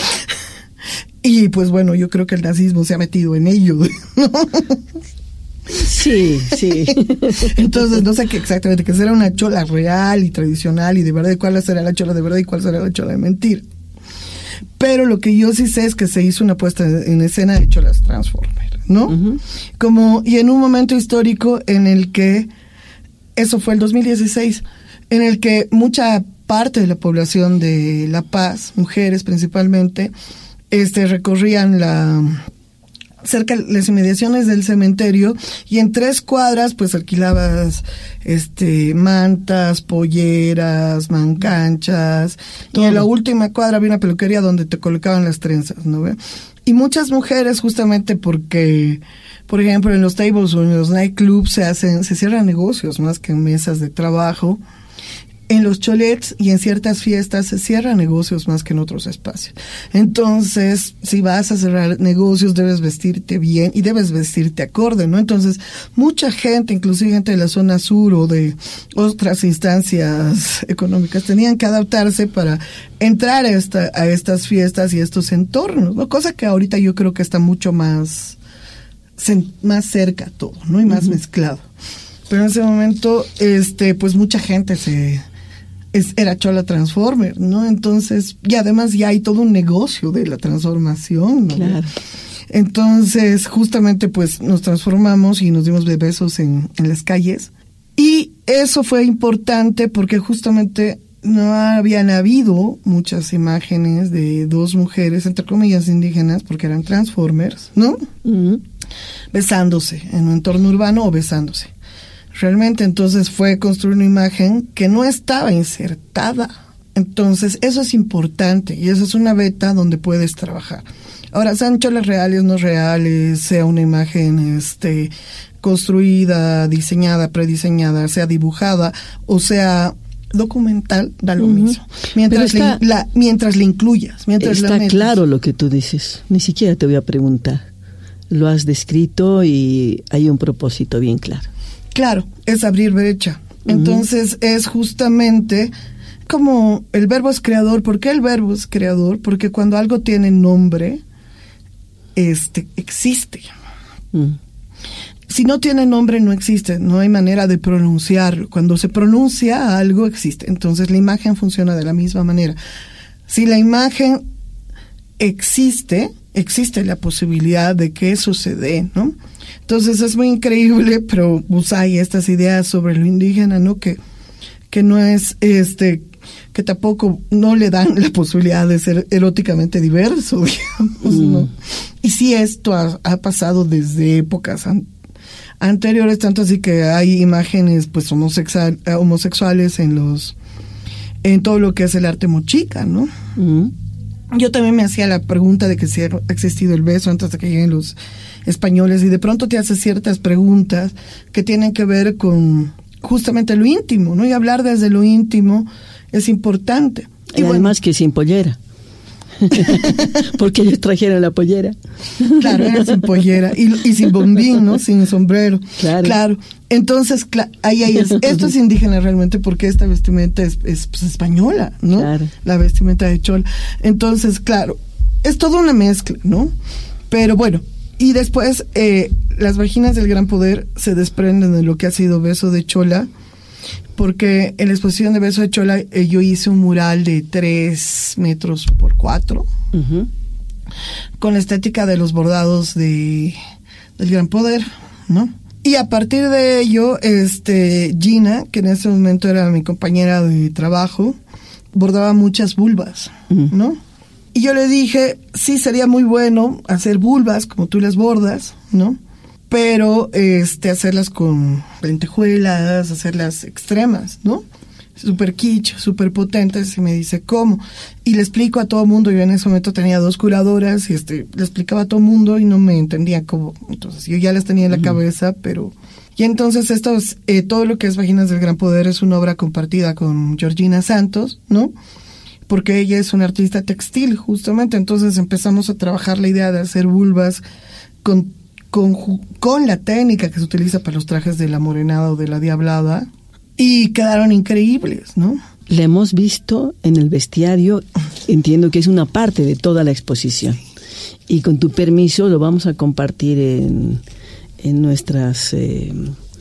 Y pues bueno, yo creo que el nazismo se ha metido en ello, ¿no? Sí, sí. Entonces no sé qué exactamente, que será una chola real y tradicional y de verdad, cuál será la chola de verdad y cuál será la chola de mentira. Pero lo que yo sí sé es que se hizo una puesta en escena de cholas Transformer, ¿no? Uh-huh. Como, y en un momento histórico en el que, eso fue el dos mil dieciséis, en el que mucha parte de la población de La Paz, mujeres principalmente, este, recorrían la... cerca de las inmediaciones del cementerio, y en tres cuadras pues alquilabas este mantas, polleras, mancanchas, todo. Y en la última cuadra había una peluquería donde te colocaban las trenzas, ¿no ve? Y muchas mujeres, justamente porque, por ejemplo, en los tables o en los nightclubs se hacen, se cierran negocios más que en mesas de trabajo. En los cholets y en ciertas fiestas se cierran negocios más que en otros espacios. Entonces, si vas a cerrar negocios, debes vestirte bien y debes vestirte acorde, ¿no? Entonces, mucha gente, inclusive gente de la zona sur o de otras instancias económicas, tenían que adaptarse para entrar a, esta, a estas fiestas y estos entornos, ¿no? Cosa que ahorita yo creo que está mucho más, más cerca todo, ¿no? Y más uh-huh. mezclado. Pero en ese momento, este, pues mucha gente se... Es, era Chola Transformer, ¿no? Entonces, y además ya hay todo un negocio de la transformación, ¿no? Claro. Entonces, justamente, pues, nos transformamos y nos dimos de besos en, en las calles. Y eso fue importante porque justamente no habían habido muchas imágenes de dos mujeres, entre comillas, indígenas, porque eran Transformers, ¿no? Uh-huh. Besándose en un entorno urbano o besándose. Realmente, entonces, fue construir una imagen que no estaba insertada. Entonces, eso es importante y eso es una beta donde puedes trabajar. Ahora, sean cholas reales, no reales, sea una imagen este construida, diseñada, prediseñada, sea dibujada o sea documental, da lo uh-huh. mismo. Mientras, está, le, la, mientras le incluyas, mientras está la metas. Claro lo que tú dices. Ni siquiera te voy a preguntar. Lo has descrito y hay un propósito bien claro. Claro, es abrir brecha. Entonces, uh-huh. es justamente como el verbo es creador. ¿Por qué el verbo es creador? Porque cuando algo tiene nombre, este, existe. Uh-huh. Si no tiene nombre, no existe. No hay manera de pronunciarlo. Cuando se pronuncia, algo existe. Entonces, la imagen funciona de la misma manera. Si la imagen existe, existe la posibilidad de que eso se dé, ¿no? Entonces es muy increíble, pero pues hay estas ideas sobre lo indígena, ¿no? Que, que no es, este, que tampoco no le dan la posibilidad de ser eróticamente diverso, digamos, mm. ¿no? Y sí, esto ha, ha pasado desde épocas an- anteriores, tanto así que hay imágenes, pues, homosexual, homosexuales en los, en todo lo que es el arte mochica, ¿no? Mm. Yo también me hacía la pregunta de que si ha existido el beso antes de que lleguen los españoles, y de pronto te haces ciertas preguntas que tienen que ver con justamente lo íntimo, ¿no? Y hablar desde lo íntimo es importante. Y, y además bueno, que sin pollera. Porque ellos trajeron la pollera. Claro, era sin pollera y, y sin bombín, ¿no? Sin sombrero. Claro. Claro. Entonces, cl- ahí, ahí es. Esto es indígena realmente porque esta vestimenta es, es pues, española, ¿no? Claro. La vestimenta de Chola. Entonces, claro, es toda una mezcla, ¿no? Pero bueno, y después eh, las vaginas del gran poder se desprenden de lo que ha sido Beso de Chola, porque en la exposición de Beso de Chola eh, yo hice un mural de tres metros por cuatro, uh-huh. con la estética de los bordados de del gran poder, ¿no? Y a partir de ello, este Gina, que en ese momento era mi compañera de trabajo, bordaba muchas vulvas, uh-huh. ¿no? Y yo le dije, sí, sería muy bueno hacer vulvas como tú las bordas, ¿no? Pero este hacerlas con lentejuelas, hacerlas extremas, ¿no? Súper kitsch, súper potentes. Y me dice, ¿cómo? Y le explico a todo mundo. Yo en ese momento tenía dos curadoras y este le explicaba a todo mundo y no me entendía cómo. Entonces yo ya las tenía en la uh-huh. cabeza, pero... Y entonces esto es, eh, todo lo que es Vaginas del Gran Poder es una obra compartida con Georgina Santos, ¿no? Porque ella es una artista textil, justamente. Entonces empezamos a trabajar la idea de hacer vulvas con... Con, con la técnica que se utiliza para los trajes de la morenada o de la diablada, y quedaron increíbles, ¿no? La hemos visto en el bestiario, entiendo que es una parte de toda la exposición, y con tu permiso lo vamos a compartir en, en nuestras eh,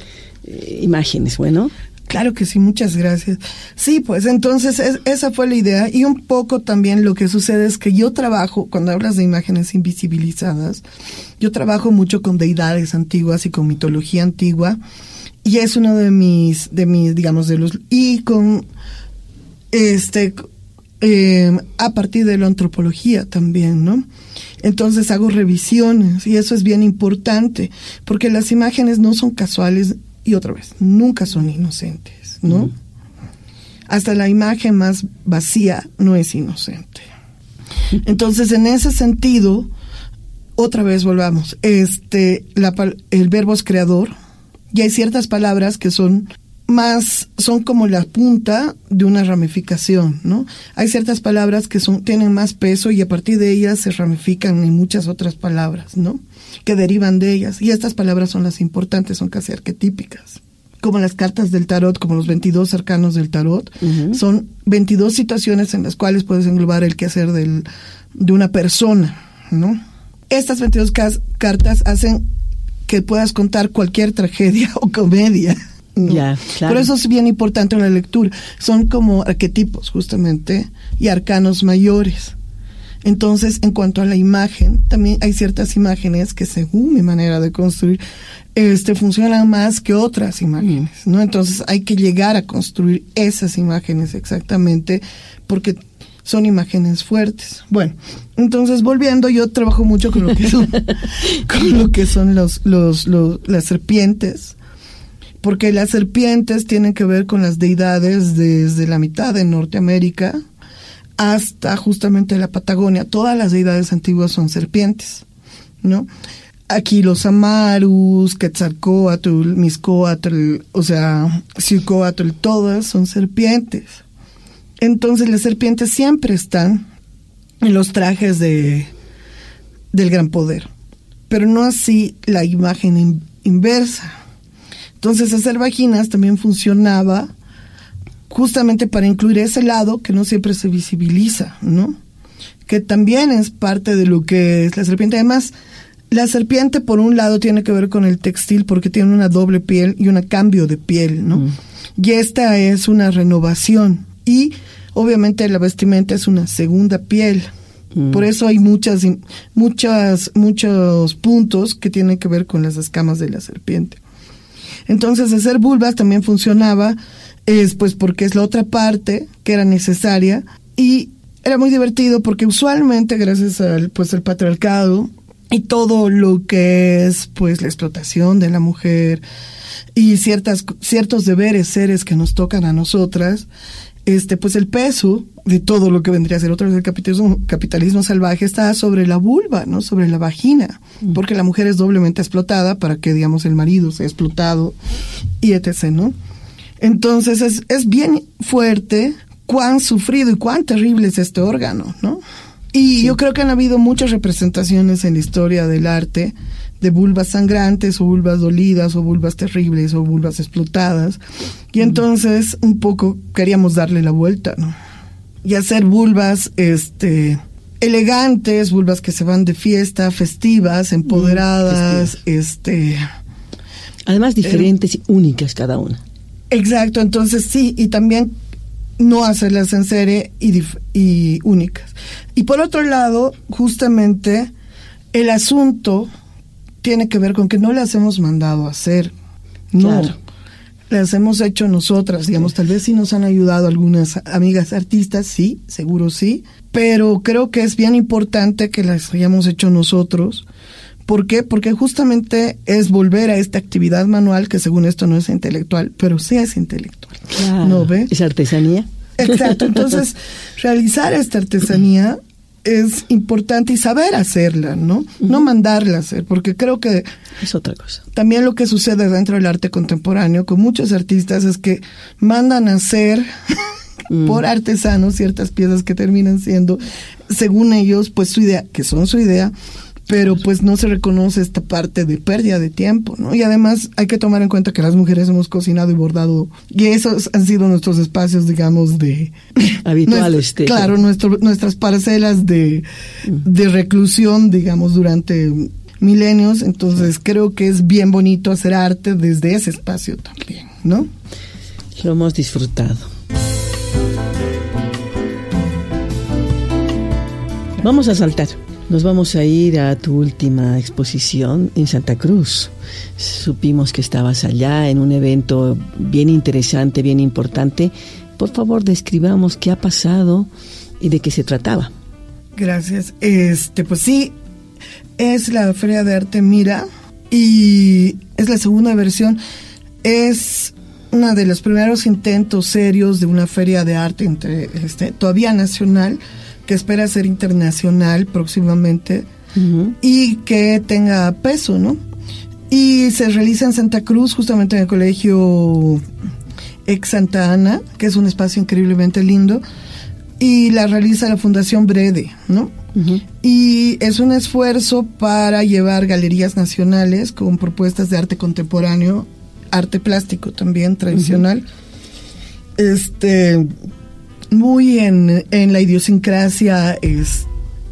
eh, imágenes, ¿bueno? Claro que sí, muchas gracias. Sí, pues entonces es, esa fue la idea, y un poco también lo que sucede es que yo trabajo, cuando hablas de imágenes invisibilizadas, yo trabajo mucho con deidades antiguas y con mitología antigua, y es uno de mis, de mis, digamos, de los, y con este, eh, a partir de la antropología también, ¿no? Entonces hago revisiones y eso es bien importante, porque las imágenes no son casuales y otra vez, nunca son inocentes, ¿no? Uh-huh. Hasta la imagen más vacía no es inocente. Entonces, en ese sentido, otra vez volvamos, este, la, el verbo es creador, y hay ciertas palabras que son más, son como la punta de una ramificación, ¿no? Hay ciertas palabras que son, tienen más peso y a partir de ellas se ramifican en muchas otras palabras, ¿no? Que derivan de ellas, y estas palabras son las importantes, son casi arquetípicas. Como las cartas del tarot, como los veintidós arcanos del tarot, uh-huh. son veintidós situaciones en las cuales puedes englobar el quehacer del, de una persona, ¿no? Estas veintidós cas- cartas hacen que puedas contar cualquier tragedia o comedia, ¿no? Ya, claro. Por eso es bien importante la lectura. Son como arquetipos, justamente, y arcanos mayores. Entonces, en cuanto a la imagen, también hay ciertas imágenes que, según mi manera de construir, este, funcionan más que otras imágenes, ¿no? Entonces, hay que llegar a construir esas imágenes exactamente, porque son imágenes fuertes. Bueno, entonces, volviendo, yo trabajo mucho con lo que son, con lo que son los, los, los, las serpientes, porque las serpientes tienen que ver con las deidades desde la mitad de Norteamérica hasta justamente la Patagonia. Todas las deidades antiguas son serpientes, ¿no? Aquí los Amarus, Quetzalcóatl, Mixcóatl, o sea, Ciucóatl, todas son serpientes. Entonces las serpientes siempre están en los trajes de del gran poder, pero no así la imagen in, inversa. Entonces hacer vaginas también funcionaba justamente para incluir ese lado que no siempre se visibiliza, ¿no? Que también es parte de lo que es la serpiente. Además, la serpiente por un lado tiene que ver con el textil porque tiene una doble piel y un cambio de piel, ¿no? Mm. Y esta es una renovación. Y obviamente la vestimenta es una segunda piel. Mm. Por eso hay muchas, muchas, muchos puntos que tienen que ver con las escamas de la serpiente. Entonces, hacer vulvas también funcionaba, es pues porque es la otra parte que era necesaria, y era muy divertido porque usualmente, gracias al pues el patriarcado y todo lo que es pues la explotación de la mujer y ciertas ciertos deberes seres que nos tocan a nosotras, este pues el peso de todo lo que vendría a ser otra vez el capitalismo, capitalismo salvaje está sobre la vulva, ¿no? Sobre la vagina, mm. porque la mujer es doblemente explotada para que, digamos, el marido sea explotado y etcétera, ¿no? Entonces es, es bien fuerte cuán sufrido y cuán terrible es este órgano, ¿no? Y sí. Yo creo que han habido muchas representaciones en la historia del arte de vulvas sangrantes o vulvas dolidas o vulvas terribles o vulvas explotadas, y entonces un poco queríamos darle la vuelta, ¿no? Y hacer vulvas este elegantes, vulvas que se van de fiesta, festivas, empoderadas, mm, este además diferentes eh, y únicas cada una. Exacto, entonces sí, y también no hacerlas en serie y, dif- y únicas. Y por otro lado, justamente, el asunto tiene que ver con que no las hemos mandado a hacer. No, claro. Las hemos hecho nosotras, digamos, tal vez sí nos han ayudado algunas amigas artistas, sí, seguro sí, pero creo que es bien importante que las hayamos hecho nosotros. ¿Por qué? Porque justamente es volver a esta actividad manual que según esto no es intelectual, pero sí es intelectual. Claro. ¿No ve? ¿Es artesanía? Exacto. Entonces, realizar esta artesanía es importante y saber hacerla, ¿no? Uh-huh. No mandarla a hacer, porque creo que es otra cosa. También lo que sucede dentro del arte contemporáneo con muchos artistas es que mandan a hacer mm. por artesanos ciertas piezas que terminan siendo, según ellos, pues su idea, que son su idea, pero pues no se reconoce esta parte de pérdida de tiempo, ¿no? Y además hay que tomar en cuenta que las mujeres hemos cocinado y bordado, y esos han sido nuestros espacios, digamos, de habituales. Nuestra, claro, nuestro, nuestras parcelas de, de reclusión, digamos, durante milenios. Entonces creo que es bien bonito hacer arte desde ese espacio también, ¿no? Lo hemos disfrutado. Vamos a saltar. Nos vamos a ir a tu última exposición en Santa Cruz. Supimos que estabas allá en un evento bien interesante, bien importante, por favor describamos qué ha pasado y de qué se trataba. Gracias. Este, pues sí, es la Feria de Arte Mira y es la segunda versión. Es uno de los primeros intentos serios de una feria de arte entre, este, todavía nacional, que espera ser internacional próximamente, uh-huh, y que tenga peso, ¿no? Y se realiza en Santa Cruz, justamente en el colegio Ex Santa Ana, que es un espacio increíblemente lindo, y la realiza la Fundación Brede, ¿no? Uh-huh. Y es un esfuerzo para llevar galerías nacionales con propuestas de arte contemporáneo, arte plástico también tradicional, uh-huh, este, muy en, en la idiosincrasia es,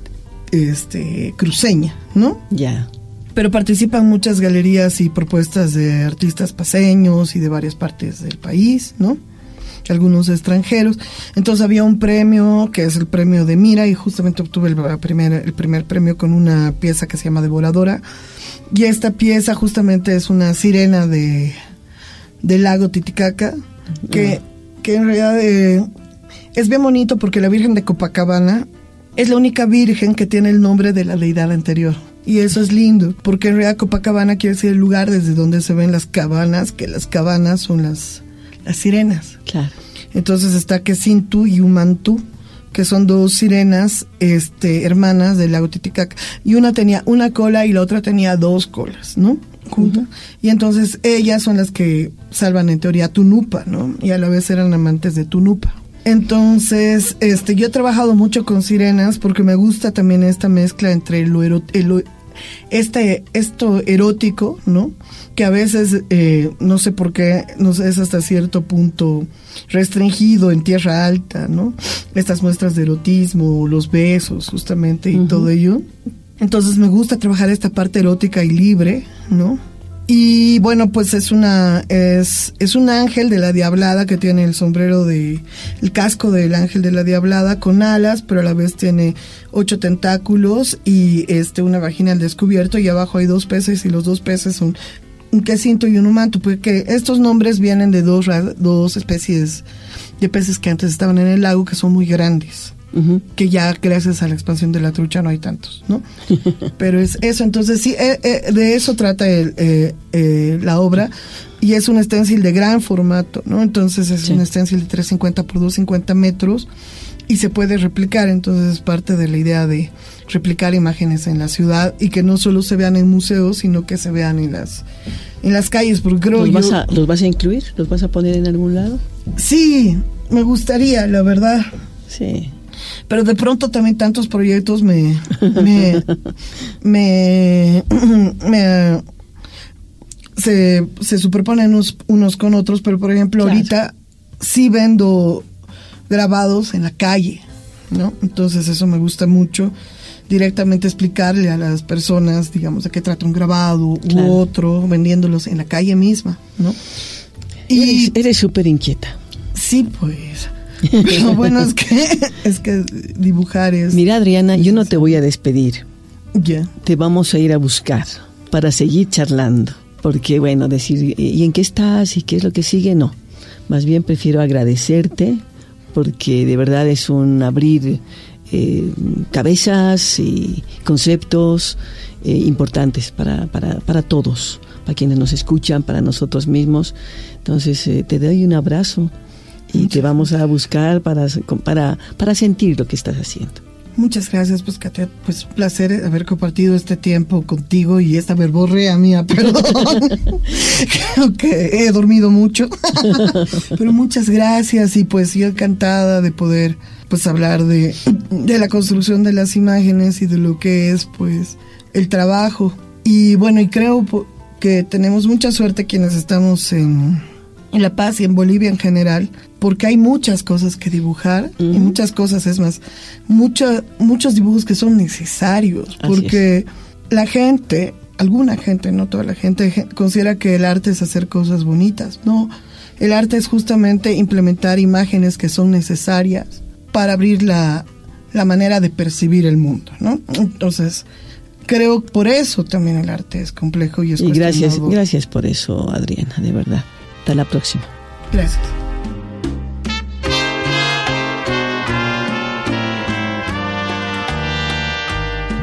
este, cruceña, ¿no? Ya. Yeah. Pero participan muchas galerías y propuestas de artistas paseños y de varias partes del país, ¿no? Algunos extranjeros. Entonces había un premio que es el premio de Mira y justamente obtuve el primer, el primer premio con una pieza que se llama Devoradora. Y esta pieza justamente es una sirena de del lago Titicaca, que, uh-huh, que en realidad eh, es bien bonito porque la Virgen de Copacabana es la única virgen que tiene el nombre de la deidad anterior. Y eso es lindo, porque en realidad Copacabana quiere decir el lugar desde donde se ven las cabanas, que las cabanas son las, las sirenas. Claro. Entonces está Quesintu y Umantú, que son dos sirenas este, hermanas del lago Titicaca. Y una tenía una cola y la otra tenía dos colas, ¿no? Juntas. Uh-huh. Y entonces ellas son las que salvan en teoría a Tunupa, ¿no? Y a la vez eran amantes de Tunupa. Entonces, este, yo he trabajado mucho con sirenas porque me gusta también esta mezcla entre lo, ero- el, este, esto erótico, ¿no? Que a veces, eh, no sé por qué, no sé, es hasta cierto punto restringido en Tierra Alta, ¿no? Estas muestras de erotismo, los besos, justamente, y uh-huh, todo ello. Entonces me gusta trabajar esta parte erótica y libre, ¿no? Y bueno, pues es una es es un ángel de la Diablada que tiene el sombrero de el casco del ángel de la Diablada con alas, pero a la vez tiene ocho tentáculos y este una vagina al descubierto, y abajo hay dos peces y los dos peces son un quesinto y un umanto, porque estos nombres vienen de dos dos especies de peces que antes estaban en el lago, que son muy grandes. Uh-huh. Que ya gracias a la expansión de la trucha no hay tantos, ¿no? Pero es eso, entonces sí, eh, eh, de eso trata el, eh, eh, la obra, y es un stencil de gran formato, ¿no? Entonces es sí, un stencil de trescientos cincuenta por doscientos cincuenta metros y se puede replicar, entonces es parte de la idea de replicar imágenes en la ciudad y que no solo se vean en museos, sino que se vean en las en las calles, porque creo ¿Los, yo, vas a, ¿Los vas a incluir? ¿Los vas a poner en algún lado? Sí, me gustaría, la verdad. Sí. Pero de pronto también tantos proyectos me me me, me se, se superponen unos, unos con otros, pero por ejemplo claro, ahorita sí vendo grabados en la calle, ¿no? Entonces eso me gusta mucho, directamente explicarle a las personas, digamos, de qué trata un grabado claro, u otro, vendiéndolos en la calle misma, ¿no? Y eres súper inquieta. Sí, pues. Lo bueno es que es que dibujar es... Mira, Adriana, yo no te voy a despedir. Ya. Yeah. Te vamos a ir a buscar para seguir charlando. Porque, bueno, decir, ¿y en qué estás? ¿Y qué es lo que sigue? No. Más bien prefiero agradecerte porque de verdad es un abrir eh, cabezas y conceptos eh, importantes para, para, para todos, para quienes nos escuchan, para nosotros mismos. Entonces, eh, te doy un abrazo. Y te vamos a buscar para, para, para sentir lo que estás haciendo. Muchas gracias, pues, Katia. Pues un placer haber compartido este tiempo contigo y esta verborrea mía, perdón. Creo que he dormido mucho. Pero muchas gracias y pues yo encantada de poder pues hablar de, de la construcción de las imágenes y de lo que es pues el trabajo. Y bueno, y creo que tenemos mucha suerte quienes estamos en... en La Paz y en Bolivia en general, porque hay muchas cosas que dibujar, uh-huh, y muchas cosas, es más, mucha, muchos dibujos que son necesarios, porque la gente, alguna gente, no toda la gente, considera que el arte es hacer cosas bonitas. No, el arte es justamente implementar imágenes que son necesarias para abrir la, la manera de percibir el mundo, ¿no? Entonces, creo por eso también el arte es complejo y es y gracias, gracias por eso, Adriana, de verdad. Hasta la próxima. Gracias.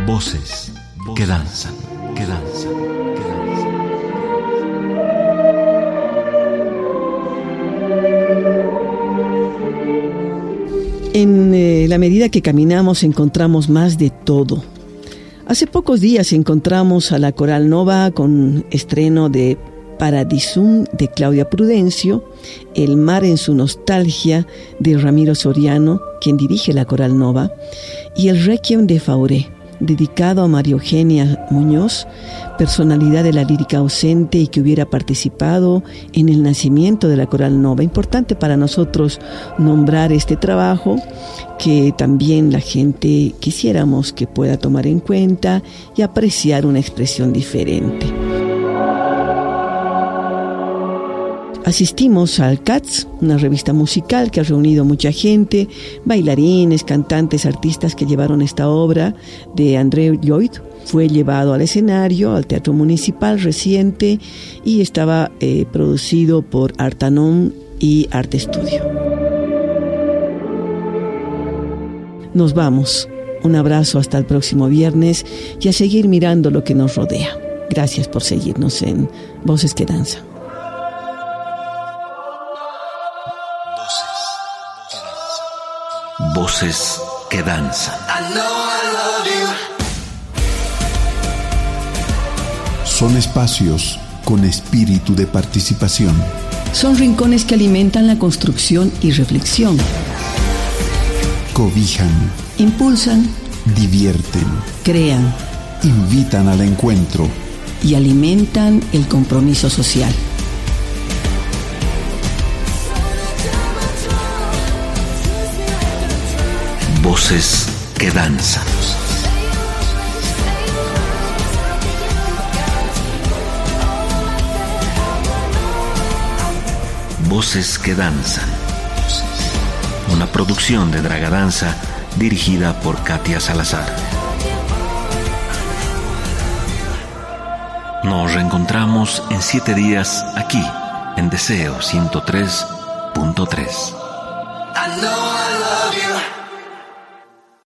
Voces que danzan, que danzan, que danzan. En eh, la medida que caminamos encontramos más de todo. Hace pocos días encontramos a la Coral Nova con estreno de Paradisum de Claudia Prudencio, El mar en su nostalgia de Ramiro Soriano, quien dirige la Coral Nova, y el Requiem de Fauré, dedicado a María Eugenia Muñoz, personalidad de la lírica ausente y que hubiera participado en el nacimiento de la Coral Nova. Importante para nosotros nombrar este trabajo, que también la gente quisiéramos que pueda tomar en cuenta y apreciar una expresión diferente. Asistimos al Cats, una revista musical que ha reunido mucha gente, bailarines, cantantes, artistas que llevaron esta obra de André Lloyd. Fue llevado al escenario, al Teatro Municipal reciente, y estaba eh, producido por Artanon y Arte Estudio. Nos vamos. Un abrazo hasta el próximo viernes y a seguir mirando lo que nos rodea. Gracias por seguirnos en Voces que Danzan. Voces que danzan. Son espacios con espíritu de participación. Son rincones que alimentan la construcción y reflexión. Cobijan, Impulsan, divierten, crean invitan al encuentro. y alimentan el compromiso social. Voces que danzan. Voces que danzan. Una producción de Dragadanza dirigida por Katia Salazar. Nos reencontramos en siete días aquí en Deseo ciento tres punto tres. I know I love you.